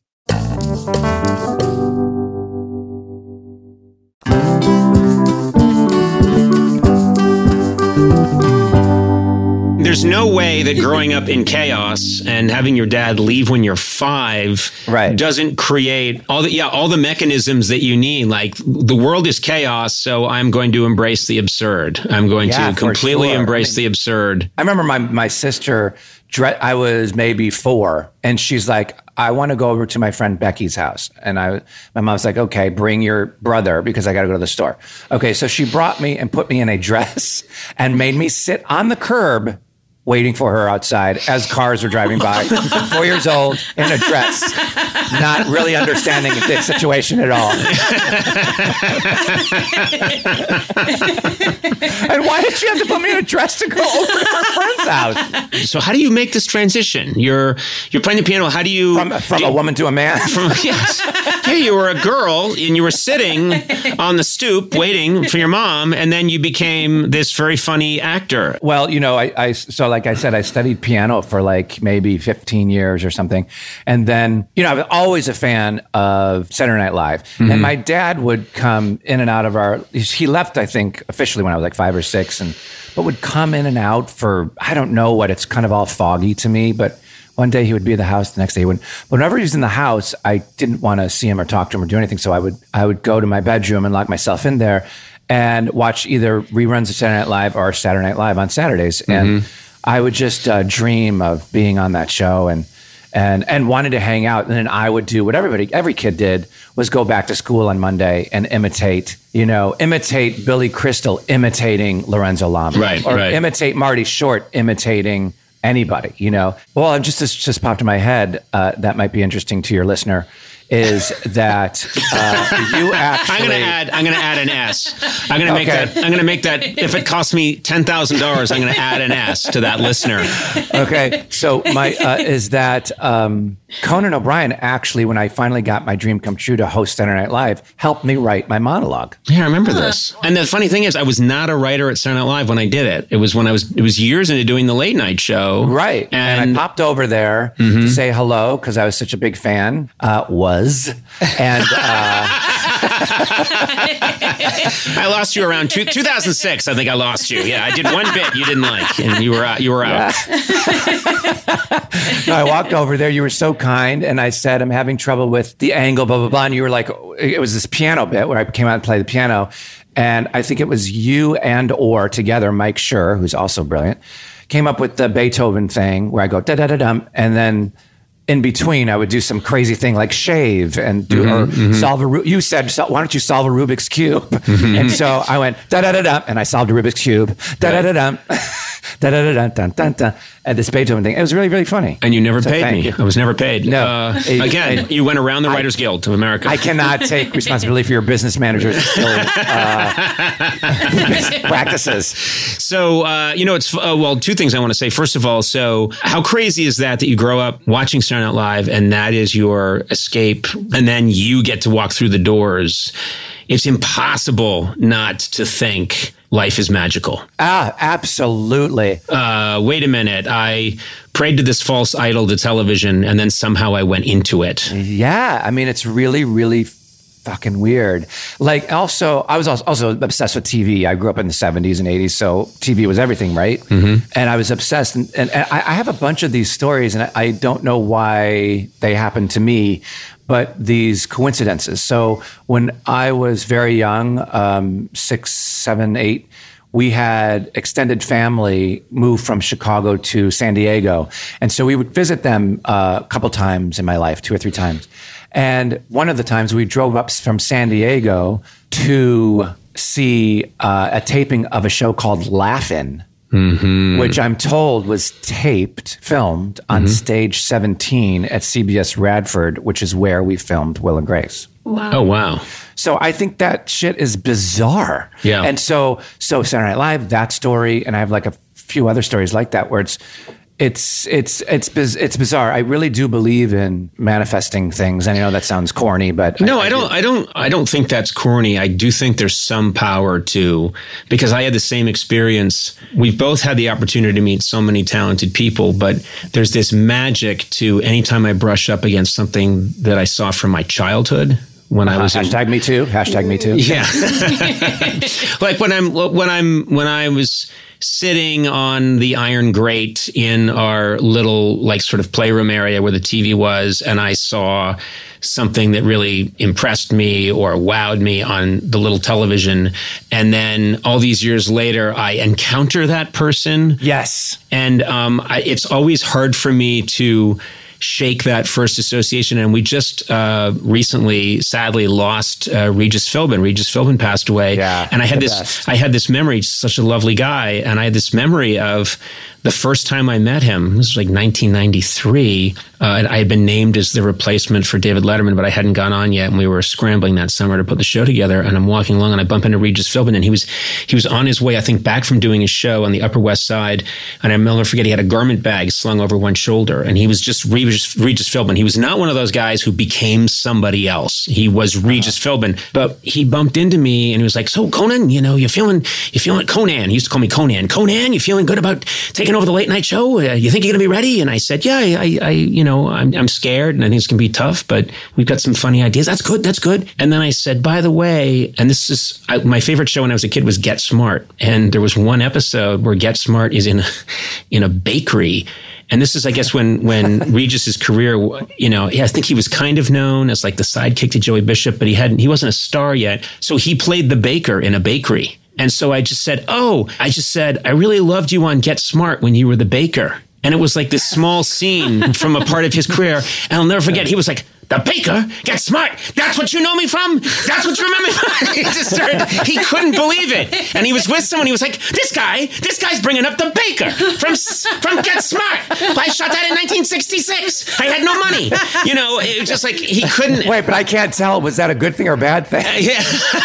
There's no way that growing up in chaos and having your dad leave when you're 5 doesn't create all the mechanisms that you need. Like, the world is chaos, so I'm going to embrace the absurd. I'm going to completely embrace the absurd. I remember my sister, I was maybe 4, and she's like, I want to go over to my friend Becky's house. And my mom's like, okay, bring your brother because I got to go to the store. Okay, so she brought me and put me in a dress and made me sit on the curb waiting for her outside as cars were driving by. 4 years old in a dress, not really understanding the situation at all. And why did she have to put me in a dress to go over to her friend's house? So how do you make this transition? You're playing the piano. How do you from a woman to a man? Yes. Hey, you were a girl and you were sitting on the stoop waiting for your mom, and then you became this very funny actor. Well, like I said, I studied piano for like maybe 15 years or something. And then, I was always a fan of Saturday Night Live. Mm-hmm. And my dad would come in and out of he left, I think, officially when I was like 5 or 6, but would come in and out for, I don't know what, it's kind of all foggy to me, but one day he would be at the house, the next day he wouldn't. But whenever he was in the house, I didn't want to see him or talk to him or do anything. So I would go to my bedroom and lock myself in there and watch either reruns of Saturday Night Live or Saturday Night Live on Saturdays. And I would just dream of being on that show and wanted to hang out. And then I would do what every kid did, was go back to school on Monday and imitate Billy Crystal imitating Lorenzo Lamas. Right, or right. imitate Marty Short imitating anybody, Well, just popped in my head, that might be interesting to your listener, is that you actually... I'm going to add an S. I'm going to make that, if it costs me $10,000, I'm going to add an S to that listener. Okay. So is that Conan O'Brien actually, when I finally got my dream come true to host Saturday Night Live, helped me write my monologue. Yeah, I remember this. And the funny thing is, I was not a writer at Saturday Night Live when I did it. It was years into doing the late night show. Right. And I popped over there to say hello because I was such a big fan. And I lost you around 2006. I think I lost you. Yeah, I did one bit you didn't like, and you were out. No, I walked over there. You were so kind, and I said, "I'm having trouble with the angle." Blah blah blah. And you were like, "It was this piano bit where I came out and played the piano." And I think it was you or together, Mike Schur, who's also brilliant, came up with the Beethoven thing where I go da da da dum, and then in between, I would do some crazy thing like shave and solve a. You said, "Why don't you solve a Rubik's cube?" And so I went da da da da, and I solved a Rubik's cube. Da da da da, da da da da da da. At this Beethoven thing, it was really really funny. And you never paid me. I was never paid. No. Again, you went around the Writers Guild of America. I cannot take responsibility for your business manager's practices. So it's two things I want to say. First of all, so how crazy is that you grow up watching Saturday Night Live and that is your escape, and then you get to walk through the doors. It's impossible not to think life is magical. Absolutely. Wait a minute. I prayed to this false idol to television, and then somehow I went into it. Yeah. I mean, it's really, really fucking weird. Like, also, I was also obsessed with TV. I grew up in the 70s and 80s, so TV was everything, right? Mm-hmm. And I was obsessed. And I have a bunch of these stories, and I don't know why they happened to me, but these coincidences. So when I was very young, 6, 7, 8, we had extended family move from Chicago to San Diego. And so we would visit them a couple times in my life, 2 or 3 times. And one of the times we drove up from San Diego to see a taping of a show called Laugh-In, which I'm told was filmed on Stage 17 at CBS Radford, which is where we filmed Will and Grace. Wow. Oh, wow. So I think that shit is bizarre. Yeah. And so Saturday Night Live, that story, and I have like a few other stories like that where it's bizarre. I really do believe in manifesting things. And I know that sounds corny, but no, I don't think that's corny. I do think there's some power to, because I had the same experience. We've both had the opportunity to meet so many talented people, but there's this magic to anytime I brush up against something that I saw from my childhood. When I was hashtag me too. Yeah. Like when I was sitting on the iron grate in our little like sort of playroom area where the TV was, and I saw something that really impressed me or wowed me on the little television. And then all these years later, I encounter that person. Yes. And it's always hard for me to shake that first association. And we just recently, sadly, lost Regis Philbin. Regis Philbin passed away. Yeah, and I had this memory, such a lovely guy. And I had this memory of the first time I met him. This was like 1993. And I had been named as the replacement for David Letterman, but I hadn't gone on yet. And we were scrambling that summer to put the show together. And I'm walking along and I bump into Regis Philbin. And he was on his way, I think, back from doing his show on the Upper West Side. And I'll never forget, he had a garment bag slung over one shoulder. And he was just Regis Philbin. He was not one of those guys who became somebody else. He was Regis Philbin. But he bumped into me and he was like, so Conan, you feeling Conan? He used to call me Conan. Conan, you feeling good about taking over the late night show? You think you're going to be ready? And I said, yeah, I'm scared and I think it's going to be tough, but we've got some funny ideas. That's good. And then I said, by the way, and this is my favorite show when I was a kid was Get Smart. And there was one episode where Get Smart is in a bakery. And this is, I guess, when Regis's career, I think he was kind of known as like the sidekick to Joey Bishop, but he wasn't a star yet. So he played the baker in a bakery. And so I just said, I really loved you on Get Smart when you were the baker. And it was like this small scene from a part of his career. And I'll never forget, he was like, the baker? Get Smart? That's what you know me from? That's what you remember me from? He couldn't believe it. And he was with someone. He was like, this guy's bringing up the baker from Get Smart. I shot that in 1966. I had no money. It was just like he couldn't. Wait, but I can't tell. Was that a good thing or a bad thing? Yeah.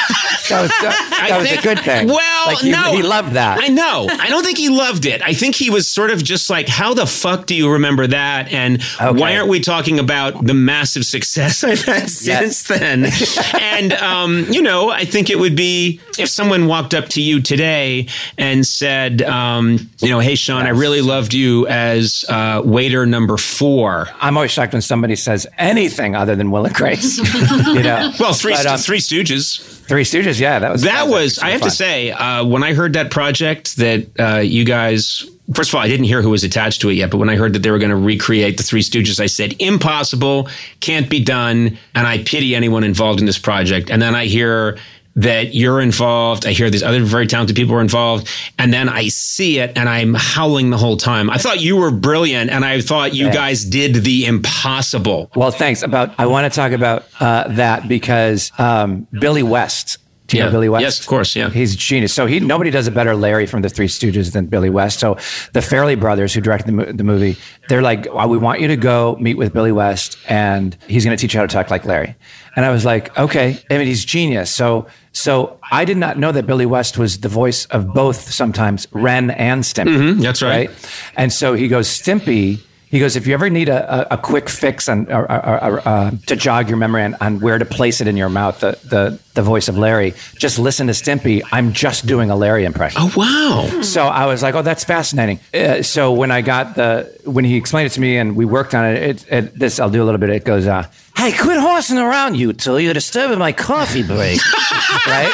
That was a good thing. Well, no. He loved that. I know. I don't think he loved it. I think he was sort of just like, how the fuck do you remember that? And why aren't we talking about the massive success I've had since then? And, I think it would be if someone walked up to you today and said, hey, Sean, I really loved you as waiter number 4. I'm always shocked when somebody says anything other than Will and Grace. Well, Three Stooges. Three Stooges, yeah. That was I have to say, when I heard that project that you guys... First of all, I didn't hear who was attached to it yet, but when I heard that they were going to recreate the Three Stooges, I said, impossible, can't be done, and I pity anyone involved in this project. And then I hear that you're involved, I hear these other very talented people are involved, and then I see it, and I'm howling the whole time. I thought you were brilliant, and I thought you guys did the impossible. Well, thanks. I want to talk about that because Billy West... Do you know Billy West? Yes, of course, yeah. He's a genius. So nobody does a better Larry from the Three Stooges than Billy West. So the Farrelly brothers who directed the movie, they're like, we want you to go meet with Billy West and he's going to teach you how to talk like Larry. And I was like, okay. I mean, he's genius. So I did not know that Billy West was the voice of both sometimes Ren and Stimpy. Mm-hmm, that's right. And so he goes, Stimpy... He goes, if you ever need a quick fix on to jog your memory on where to place it in your mouth, the voice of Larry, just listen to Stimpy. I'm just doing a Larry impression. Oh, wow. So I was like, oh, that's fascinating. So when he explained it to me and we worked on it, I'll do a little bit. It goes, hey, quit horsing around, you two. You're disturbing my coffee break. Right?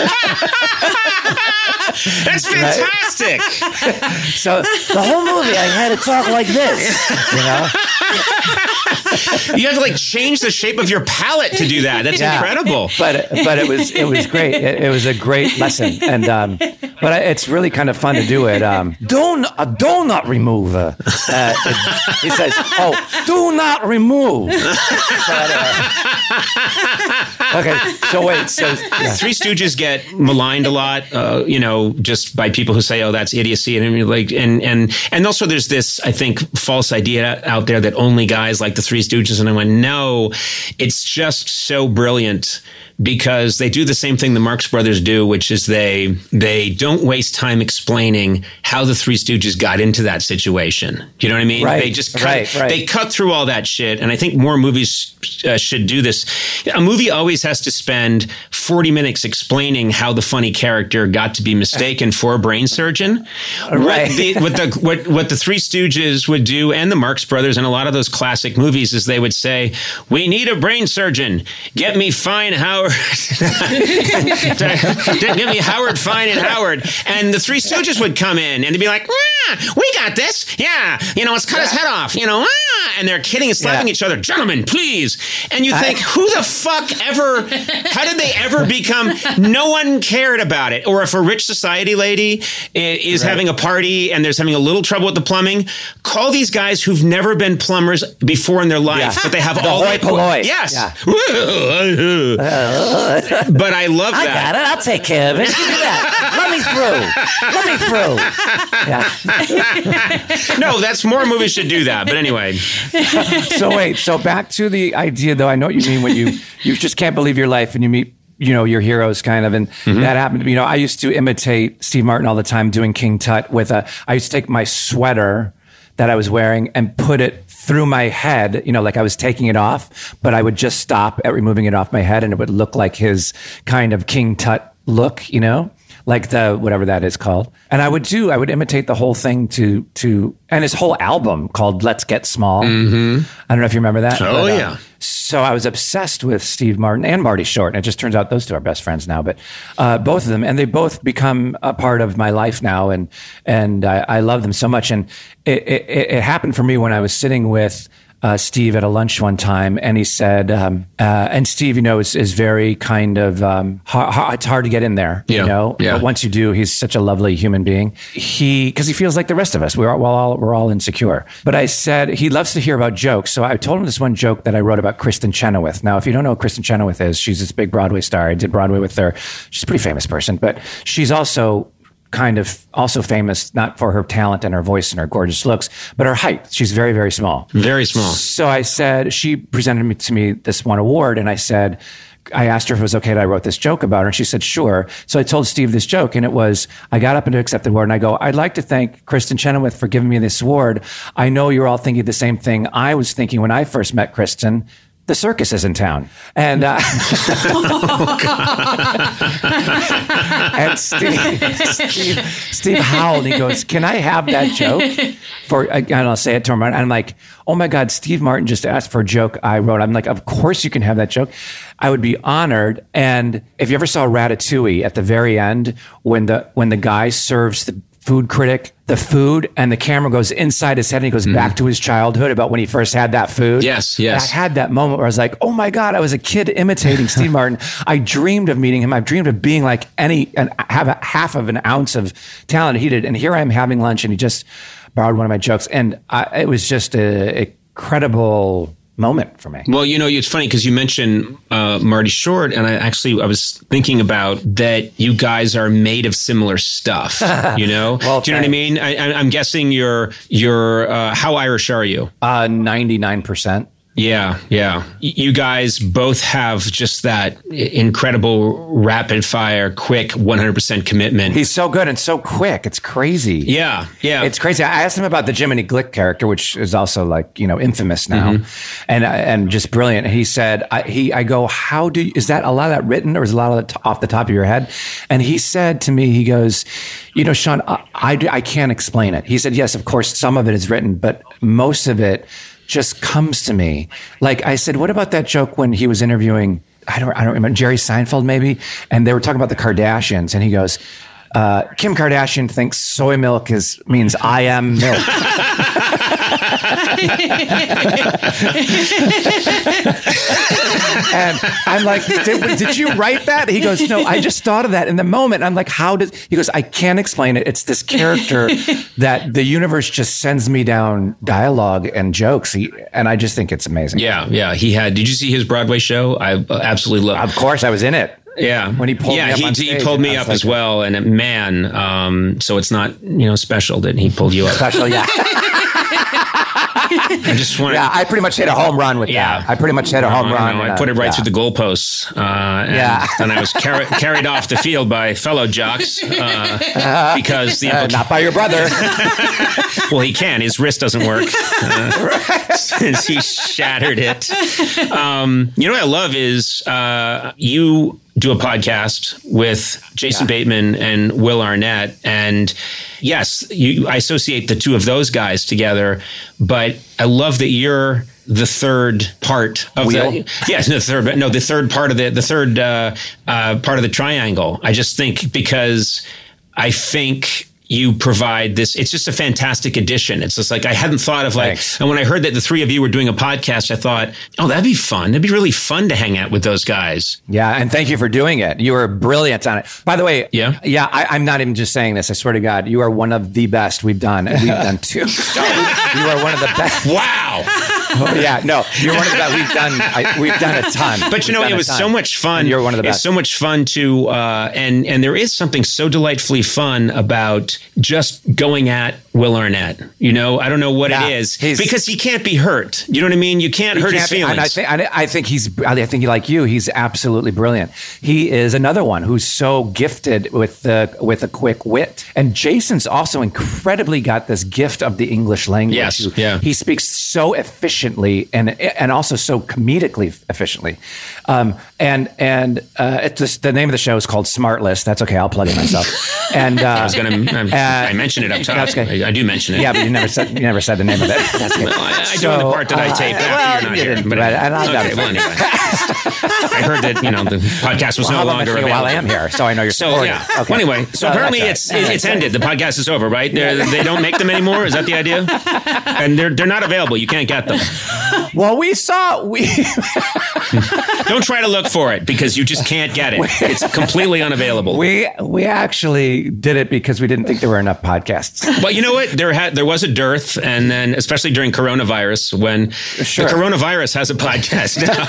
That's fantastic. So the whole movie, I had to talk like this, You have to change the shape of your palate to do that. That's incredible. But it was great. It was a great lesson, and but it's really kind of fun to do it. Do not remove. He says, "Oh, do not remove." Okay, so wait. So Three Stooges get maligned a lot, just by people who say, "Oh, that's idiocy," and also there's this, I think, false idea out there that only guys like the Three Stooges. And I went, no, it's just so brilliant because they do the same thing the Marx Brothers do, which is they don't waste time explaining how the Three Stooges got into that situation. Do you know what I mean? Right, they just they cut through all that shit. And I think more movies should do this. A movie always has to spend 40 minutes explaining how the funny character got to be mistaken for a brain surgeon. Right. What the Three Stooges would do, and the Marx Brothers, and a lot of those classic movies, is they would say, "We need a brain surgeon. Get me Fine Howard. Get me Howard, Fine, and Howard." And the Three Stooges would come in and they'd be like, "We got this. Yeah, let's cut his head off. and they're kidding and slapping each other. Gentlemen, please. And you think, who the fuck ever, how did they ever become, no one cared about it. Or if a rich society lady is having a party and there's having a little trouble with the plumbing, call these guys who've never been plumbers before in their life, but they have all hoi polloi. Yes. Yeah. But I love that. I got it. I'll take care of it. Give me that. Let me through. No, that's more movies should do that. But anyway. So back to the idea, though. I know what you mean when you just can't believe your life and you meet, your heroes kind of. And that happened to me. I used to imitate Steve Martin all the time doing King Tut I used to take my sweater that I was wearing and put it through my head, like I was taking it off, but I would just stop at removing it off my head and it would look like his kind of King Tut look, like the whatever that is called. And I would imitate the whole thing to and his whole album called Let's Get Small. I don't know if you remember that. Oh, yeah. So I was obsessed with Steve Martin and Marty Short. And it just turns out those two are best friends now, but both of them. And they both become a part of my life now. And I love them so much. And it happened for me when I was sitting with Steve at a lunch one time, and he said, and Steve, is very kind of, it's hard to get in there, but once you do, he's such a lovely human being. Because he feels like the rest of us. We're all insecure. But I said, he loves to hear about jokes. So I told him this one joke that I wrote about Kristen Chenoweth. Now, if you don't know who Kristen Chenoweth is, she's this big Broadway star. I did Broadway with her. She's a pretty famous person, but she's also famous, not for her talent and her voice and her gorgeous looks, but her height. She's very, very small. Very small. So I said, she presented to me this one award, and I asked her if it was okay that I wrote this joke about her, and she said, sure. So I told Steve this joke, and it was, I got up and to accept the award, and I go, I'd like to thank Kristen Chenoweth for giving me this award. I know you're all thinking the same thing I was thinking when I first met Kristen. The circus is in town. And, and Steve howled. He goes, can I have that joke? And I'll say it to him. And I'm like, oh my God, Steve Martin just asked for a joke I wrote. I'm like, of course you can have that joke. I would be honored. And if you ever saw Ratatouille at the very end, when the guy serves the food critic the food and the camera goes inside his head and he goes back to his childhood about when he first had that food. Yes. And I had that moment where I was like, oh my God, I was a kid imitating Steve Martin. I dreamed of meeting him. I dreamed of being like and have a half of an ounce of talent he did. And here I am having lunch and he just borrowed one of my jokes. And it was just an incredible moment for me. Well, it's funny because you mentioned Marty Short, and I was thinking about that you guys are made of similar stuff, Well, do you know what I mean? I'm guessing you're how Irish are you? 99%. Yeah. You guys both have just that incredible rapid fire, quick, 100% commitment. He's so good and so quick. It's crazy. Yeah. It's crazy. I asked him about the Jiminy Glick character, which is also infamous now and just brilliant. And he said, I go, is that a lot of that written or is a lot of it off the top of your head? And he said to me, he goes, Sean, I can't explain it. He said, yes, of course, some of it is written, but most of it just comes to me. Like I said, what about that joke when he was interviewing, I don't remember, Jerry Seinfeld maybe, and they were talking about the Kardashians, and he goes, Kim Kardashian thinks soy milk means I am milk. And I'm like, did you write that? He goes, no, I just thought of that in the moment. I'm like, he goes, I can't explain it. It's this character that the universe just sends me down dialogue and jokes. And I just think it's amazing. Yeah. Did you see his Broadway show? I absolutely love it. Of course, I was in it. Yeah. When he pulled me up on stage. He pulled me up as well. And man, so it's not, special that he pulled you up. Special, yeah. I just wanted. Yeah, I pretty much hit a home run with that. I pretty much hit a home run. I put it right through the goalposts. And I was carried off the field by fellow jocks because not by your brother. Well, he can. His wrist doesn't work since he shattered it. What I love is you do a podcast with Jason Bateman and Will Arnett. And yes, I associate the two of those guys together, but I love that you're the third part of the third part of the triangle. I just think because I think you provide this. It's just a fantastic addition. It's just like, I hadn't thought of like, Thanks. and when I heard that the three of you were doing a podcast, I thought, oh, that'd be fun. It'd be really fun to hang out with those guys. Yeah, and thank you for doing it. You were brilliant on it. By the way, I'm not even just saying this. I swear to God, you are one of the best we've done, and we've done two. You are one of the best. Wow. Oh, yeah, no, you're one of the best. We've done a ton. But you know, it was so much fun. And you're one of the best. It's so much fun to, and there is something so delightfully fun about just going at Will Arnett. You know, I don't know what it is because he can't be hurt. You know what I mean? You can't hurt his feelings. And I think like you, he's absolutely brilliant. He is another one who's so gifted with a quick wit. And Jason's also incredibly got this gift of the English language. Yes, yeah. He speaks so efficiently and also so comedically efficiently. It's just, the name of the show is called Smart List. That's okay. I'll plug it myself. And I mentioned it up top. That's okay. I do mention it. Yeah, but you never said the name of it. That's good. Well, I do in the part that I tape after you're not here. But anyway. I heard that the podcast was no longer available while I am here, so I know you're. So yeah. Okay. Well, anyway, so apparently it's ended. The podcast is over, right? They don't make them anymore. Is that the idea? And they're not available. You can't get them. Well, we don't try to look for it because you just can't get it. It's completely unavailable. We actually did it because we didn't think there were enough podcasts. Well, you know what? There was a dearth, and then especially during coronavirus, when the coronavirus has a podcast now.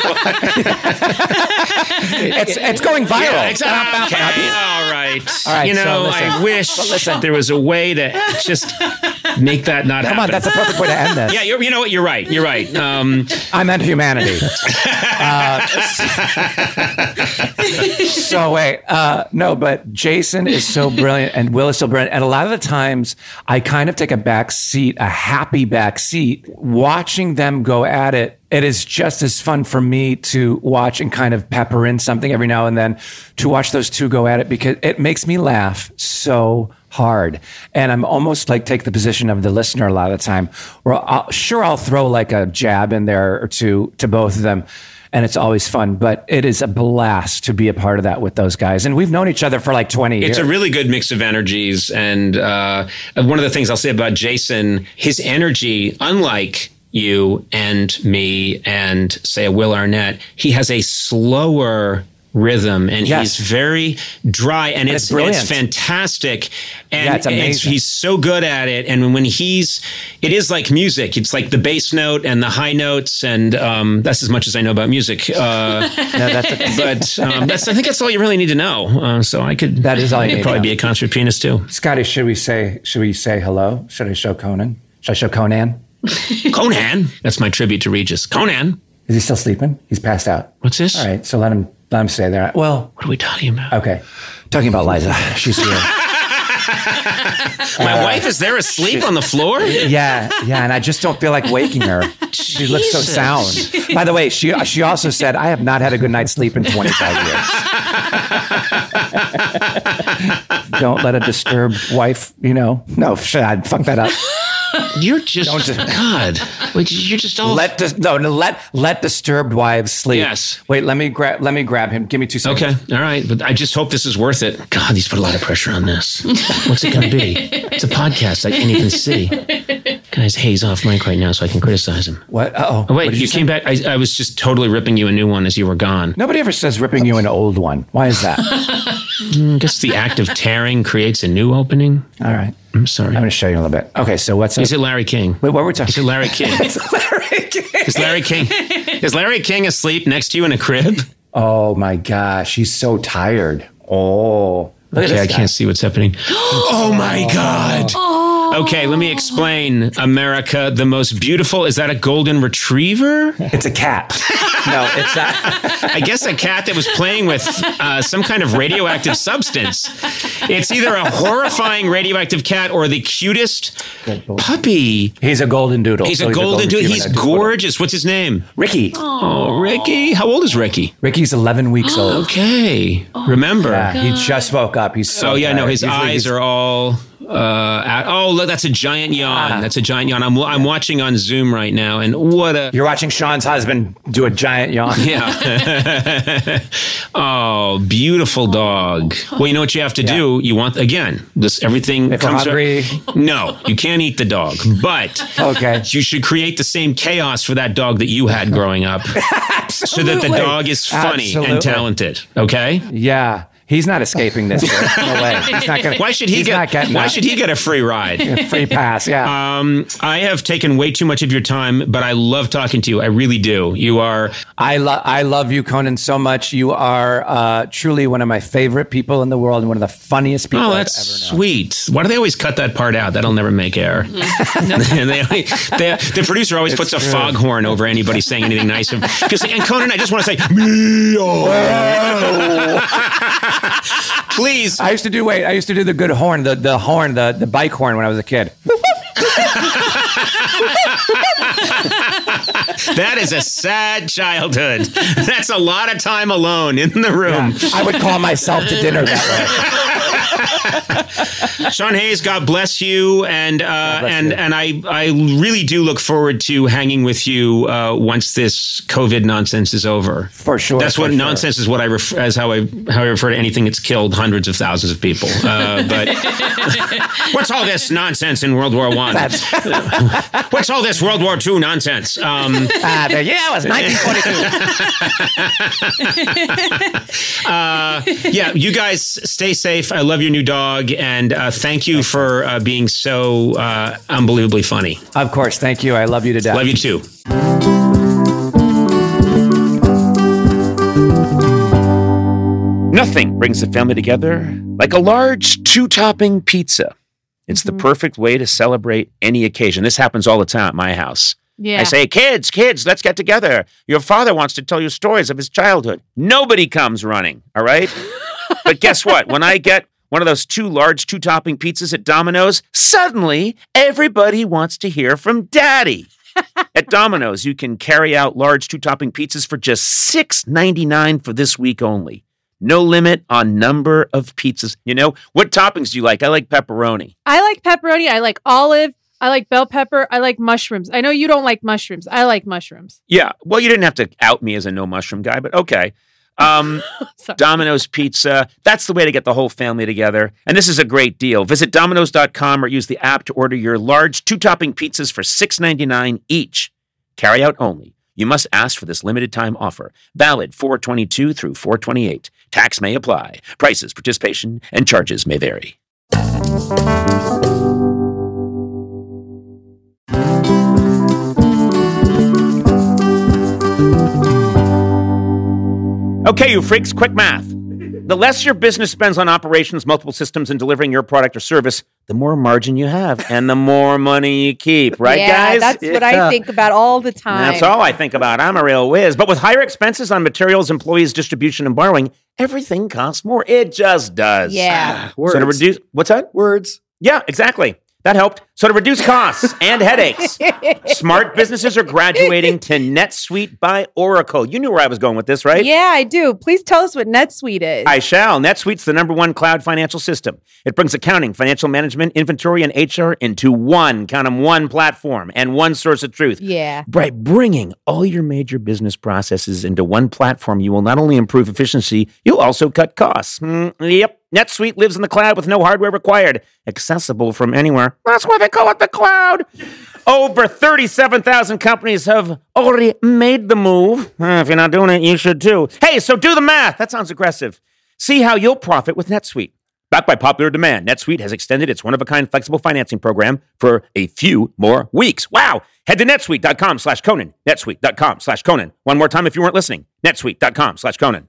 It's going viral. Yeah, exactly. Okay. All right. I wish there was a way to just make that not happen. Come on, that's a perfect way to end this. Yeah, you know what? You're right. I meant humanity. But Jason is so brilliant and Will is so brilliant. And a lot of the times I kind of take a happy back seat, watching them go at it. It is just as fun for me to watch and kind of pepper in something every now and then to watch those two go at it because it makes me laugh so hard. And I'm almost like take the position of the listener a lot of the time where I'll throw like a jab in there or two to both of them. And it's always fun, but it is a blast to be a part of that with those guys. And we've known each other for like 20 years. It's a really good mix of energies. And one of the things I'll say about Jason, his energy, unlike you and me and say a Will Arnett, he has a slower rhythm and he's very dry and it's fantastic. And it's amazing. He's so good at it. And when it is like music. It's like the bass note and the high notes. And that's as much as I know about music. I think that's all you really need to know. That is all you need probably be a concert pianist too. Scotty, should we say hello? Should I show Conan? Should I show Conan? Conan? That's my tribute to Regis. Conan. Is he still sleeping? He's passed out. What's this? All right, so let him stay there. Well, what are we talking about? Okay, talking about Liza. She's here. My wife is there asleep on the floor? Yeah, and I just don't feel like waking her. She looks so sound. By the way, she also said, I have not had a good night's sleep in 25 years. Don't let a disturbed wife, No, I'd fuck that up. You're just God. Wait, you're just all let disturbed wives sleep. Yes. Wait, let me grab him. Give me 2 seconds. Okay. All right. But I just hope this is worth it. God, he's put a lot of pressure on this. What's it going to be? It's a podcast. I can't even see. Guys, he's off mic right now, so I can criticize him. What? Oh, wait. You came back. I was just totally ripping you a new one as you were gone. Nobody ever says ripping you an old one. Why is that? I guess the act of tearing creates a new opening. All right. I'm sorry. I'm going to show you a little bit. Okay, so what's up? Is it Larry King? Wait, what were we talking about? Is it Larry King? It's Larry King. Is Larry King asleep next to you in a crib? Oh my gosh, he's so tired. Oh. Look at this guy. I can't see what's happening. Oh my God. Okay, let me explain. America, the most beautiful. Is that a golden retriever? It's a cat. No, it's not. I guess a cat that was playing with some kind of radioactive substance. It's either a horrifying radioactive cat or the cutest puppy. He's a golden doodle. He's a golden doodle. He's gorgeous. What's his name? Ricky. Oh, Ricky. How old is Ricky? Ricky's 11 weeks old. Okay. Remember. Yeah, he just woke up. He's so tired. His eyes are all Look, that's a giant yawn. That's a giant yawn. I'm watching on Zoom right now, and You're watching Sean's husband do a giant yawn. Yeah. Oh, beautiful dog. Well, you know what you have to do? You want, again, everything comes... No, you can't eat the dog, but you should create the same chaos for that dog that you had growing up. So that the dog is funny and talented. Okay? Yeah. He's not escaping this. No way. He's not gonna, why should he get a free ride? Free pass, yeah. I have taken way too much of your time, but I love talking to you. I really do. You are... I love you, Conan, so much. You are truly one of my favorite people in the world and one of the funniest people I've ever known. Sweet. Why do they always cut that part out? That'll never make air. The producer always puts a foghorn over anybody saying anything nice. And Conan, I just want to say, please. I used to do the good horn, the bike horn when I was a kid. That is a sad childhood. That's a lot of time alone in the room. Yeah, I would call myself to dinner that way. Sean Hayes, God bless you, and I really do look forward to hanging with you once this COVID nonsense is over. For sure. That's what nonsense is. What I how I refer to anything that's killed hundreds of thousands of people. But what's all this nonsense in World War I? What's all this World War II nonsense? The year was 1942. Yeah, you guys stay safe. I love your new dog, and thank you for being so unbelievably funny. Of course, thank you. I love you to death. Love you too. Nothing brings the family together like a large 2-topping pizza. It's the perfect way to celebrate any occasion. This happens all the time at my house. Yeah. I say, kids, let's get together. Your father wants to tell you stories of his childhood. Nobody comes running, all right? But guess what? When I get one of those 2 large 2-topping pizzas at Domino's, suddenly everybody wants to hear from Daddy. At Domino's, you can carry out large 2-topping pizzas for just $6.99 for this week only. No limit on number of pizzas. You know, what toppings do you like? I like pepperoni. I like pepperoni. I like olive. I like bell pepper. I like mushrooms. I know you don't like mushrooms. I like mushrooms. Yeah. Well, you didn't have to out me as a no mushroom guy, but okay. Domino's Pizza. That's the way to get the whole family together. And this is a great deal. Visit Domino's.com or use the app to order your large 2-topping pizzas for $6.99 each. Carry out only. You must ask for this limited time offer. Valid 4/22 through 4/28. Tax may apply. Prices, participation, and charges may vary. Okay, you freaks, quick math. The less your business spends on operations, multiple systems, and delivering your product or service, the more margin you have and the more money you keep. Right, guys? That's what I think about all the time. That's all I think about. I'm a real whiz. But with higher expenses on materials, employees, distribution, and borrowing, everything costs more. It just does. Yeah. Words. So to reduce, what's that? Words. Yeah, exactly. That helped. So to reduce costs and headaches, smart businesses are graduating to NetSuite by Oracle. You knew where I was going with this, right? Yeah, I do. Please tell us what NetSuite is. I shall. NetSuite's the #1 cloud financial system. It brings accounting, financial management, inventory, and HR into one platform and one source of truth. Yeah. By bringing all your major business processes into one platform, you will not only improve efficiency, you'll also cut costs. Yep. NetSuite lives in the cloud with no hardware required, accessible from anywhere. That's why they call it the cloud. Over 37,000 companies have already made the move. If you're not doing it, you should too. Hey, so do the math. That sounds aggressive. See how you'll profit with NetSuite. Backed by popular demand, NetSuite has extended its one-of-a-kind flexible financing program for a few more weeks. Wow! Head to netsuite.com/Conan. netsuite.com/Conan. One more time if you weren't listening. netsuite.com/Conan.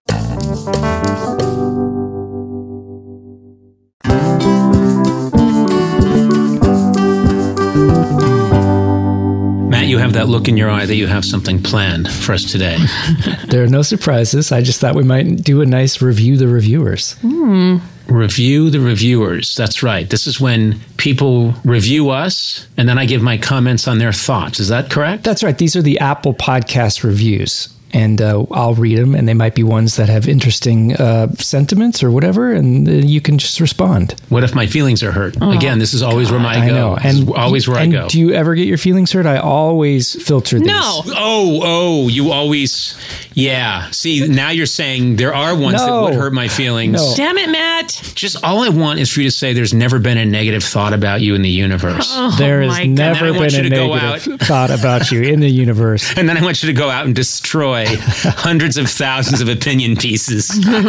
Matt, you have that look in your eye that you have something planned for us today. There are no surprises. I just thought we might do a nice review the reviewers. Review the reviewers. That's right. This is when people review us, and then I give my comments on their thoughts. Is that correct? That's right. These are the Apple Podcast reviews. and I'll read them, and they might be ones that have interesting sentiments or whatever, and you can just respond. What if my feelings are hurt? Again, this is always where I go. know. And always where I go. Do you ever get your feelings hurt? I always filter these. No. Oh, you always, yeah. See, now you're saying there are ones that would hurt my feelings. No. Damn it, Matt. Just all I want is for you to say there's never been a negative thought about you in the universe. There has my never God. been a negative thought about you in the universe. And then I want you to go out and destroy hundreds of thousands of opinion pieces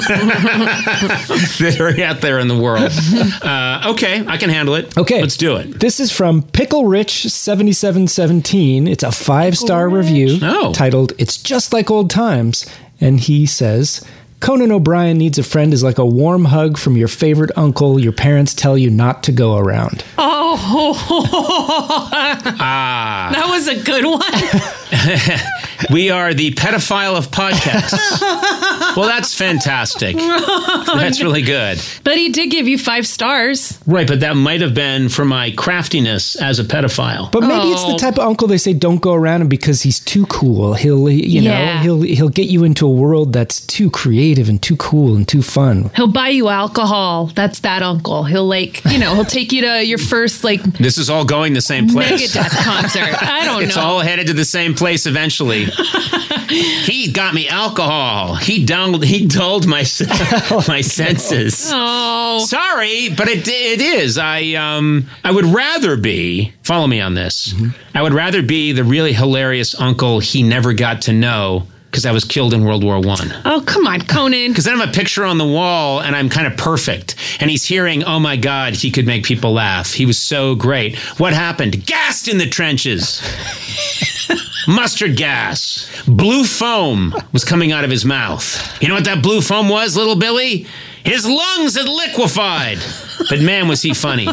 that are out there in the world. Okay, I can handle it. Okay. Let's do it. This is from Pickle Rich 7717. It's a 5-star review titled "It's Just Like Old Times," and he says, Conan O'Brien Needs a Friend is like a warm hug from your favorite uncle your parents tell you not to go around. That was a good one. We are the pedophile of podcasts. Well, that's fantastic. That's really good. But he did give you 5 stars. Right, but that might have been for my craftiness as a pedophile. But maybe it's the type of uncle they say don't go around him because he's too cool. He'll get you into a world that's too creative and too cool and too fun. He'll buy you alcohol. That's that uncle. He'll he'll take you to your first This is all going the same place. Megadeth concert. I don't know. It's all headed to the same place eventually. He got me alcohol. He dulled my senses. Oh, sorry, but it is. I would rather be. Follow me on this. Mm-hmm. I would rather be the really hilarious uncle he never got to know because I was killed in World War I. Oh, come on, Conan. Because then I'm a picture on the wall and I'm kind of perfect. And he's hearing, oh my God, he could make people laugh. He was so great. What happened? Gassed in the trenches. Mustard gas. Blue foam was coming out of his mouth. You know what that blue foam was, little Billy? His lungs had liquefied. But man, was he funny.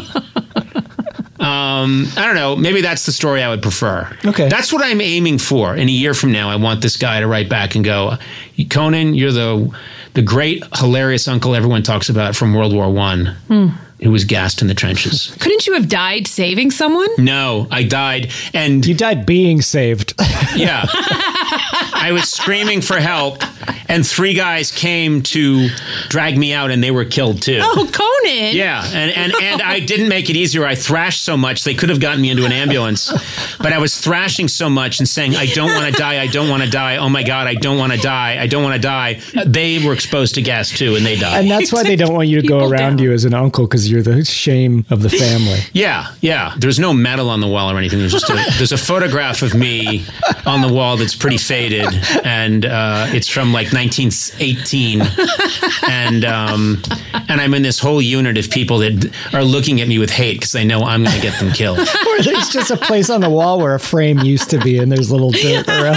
I don't know. Maybe that's the story I would prefer. Okay. That's what I'm aiming for. In a year from now, I want this guy to write back and go, Conan, you're the great, hilarious uncle everyone talks about from World War I who was gassed in the trenches. Couldn't you have died saving someone? No, I died. And you died being saved. Yeah. I was screaming for help, and 3 guys came to drag me out, and they were killed too. Oh, Conan! Yeah, and I didn't make it easier. I thrashed so much they could have gotten me into an ambulance, but I was thrashing so much and saying, "I don't want to die. I don't want to die. Oh my God, I don't want to die. I don't want to die." They were exposed to gas too, and they died. And that's why they don't want you to go around you as an uncle because you're the shame of the family. Yeah. There's no medal on the wall or anything. There's a photograph of me on the wall that's pretty faded, and it's from like 1918, and I'm in this whole unit of people that are looking at me with hate because they know I'm going to get them killed. Or there's just a place on the wall where a frame used to be, and there's little dirt around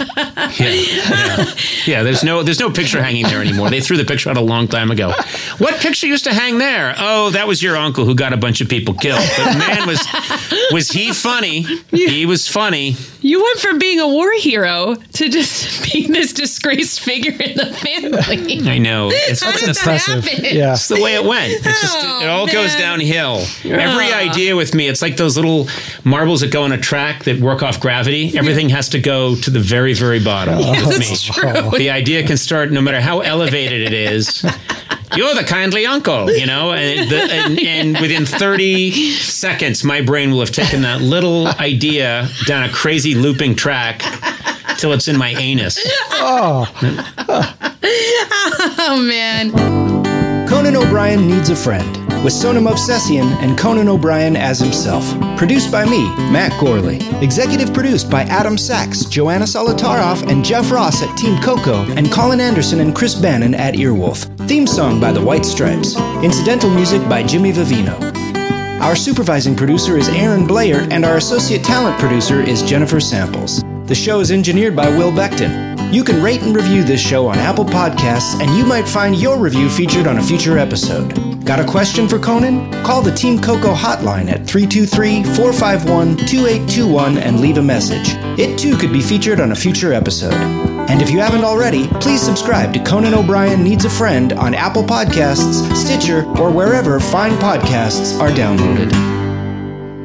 it. Yeah. There's no picture hanging there anymore. They threw the picture out a long time ago. What picture used to hang there? Oh, that was your uncle who got a bunch of people killed. But man, was he funny? He was funny. You went from being a war hero to just being this disgraced figure in the family. I know. How did that happen? Yeah. It's the way it went. It all goes downhill. Every idea with me, it's like those little marbles that go on a track that work off gravity. Everything has to go to the very, very bottom with me. True. The idea can start no matter how elevated it is. You're the kindly uncle, and within 30 seconds, my brain will have taken that little idea down a crazy looping track till it's in my anus. Oh, man. Conan O'Brien Needs a Friend, with Sona Movsesian and Conan O'Brien as himself. Produced by me, Matt Gorley. Executive produced by Adam Sachs, Joanna Solitaroff, and Jeff Ross at Team Coco, and Colin Anderson and Chris Bannon at Earwolf. Theme song by the White Stripes. Incidental music by Jimmy Vivino. Our supervising producer is Aaron Blair, and our associate talent producer is Jennifer Samples. The show is engineered by Will Beckton. You can rate and review this show on Apple Podcasts, and you might find your review featured on a future episode. Got a question for Conan? Call the Team Coco hotline at 323-451-2821 and leave a message. It too could be featured on a future episode. And if you haven't already, please subscribe to Conan O'Brien Needs a Friend on Apple Podcasts, Stitcher, or wherever fine podcasts are downloaded.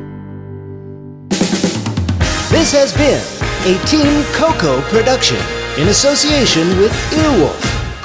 This has been a Team Coco production. in association with Earwolf.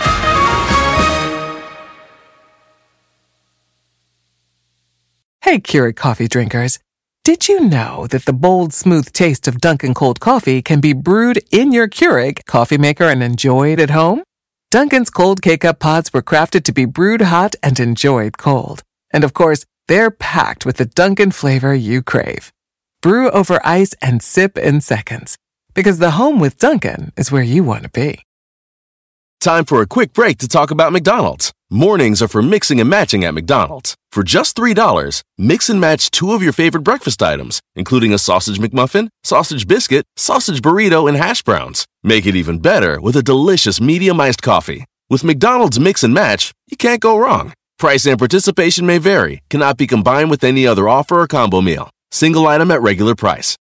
Hey, Keurig coffee drinkers. Did you know that the bold, smooth taste of Dunkin' cold coffee can be brewed in your Keurig coffee maker and enjoyed at home? Dunkin's cold K-Cup pods were crafted to be brewed hot and enjoyed cold. And of course, they're packed with the Dunkin' flavor you crave. Brew over ice and sip in seconds. Because the home with Dunkin' is where you want to be. Time for a quick break to talk about McDonald's. Mornings are for mixing and matching at McDonald's. For just $3, mix and match 2 of your favorite breakfast items, including a sausage McMuffin, sausage biscuit, sausage burrito, and hash browns. Make it even better with a delicious medium iced coffee. With McDonald's Mix and Match, you can't go wrong. Price and participation may vary, cannot be combined with any other offer or combo meal. Single item at regular price.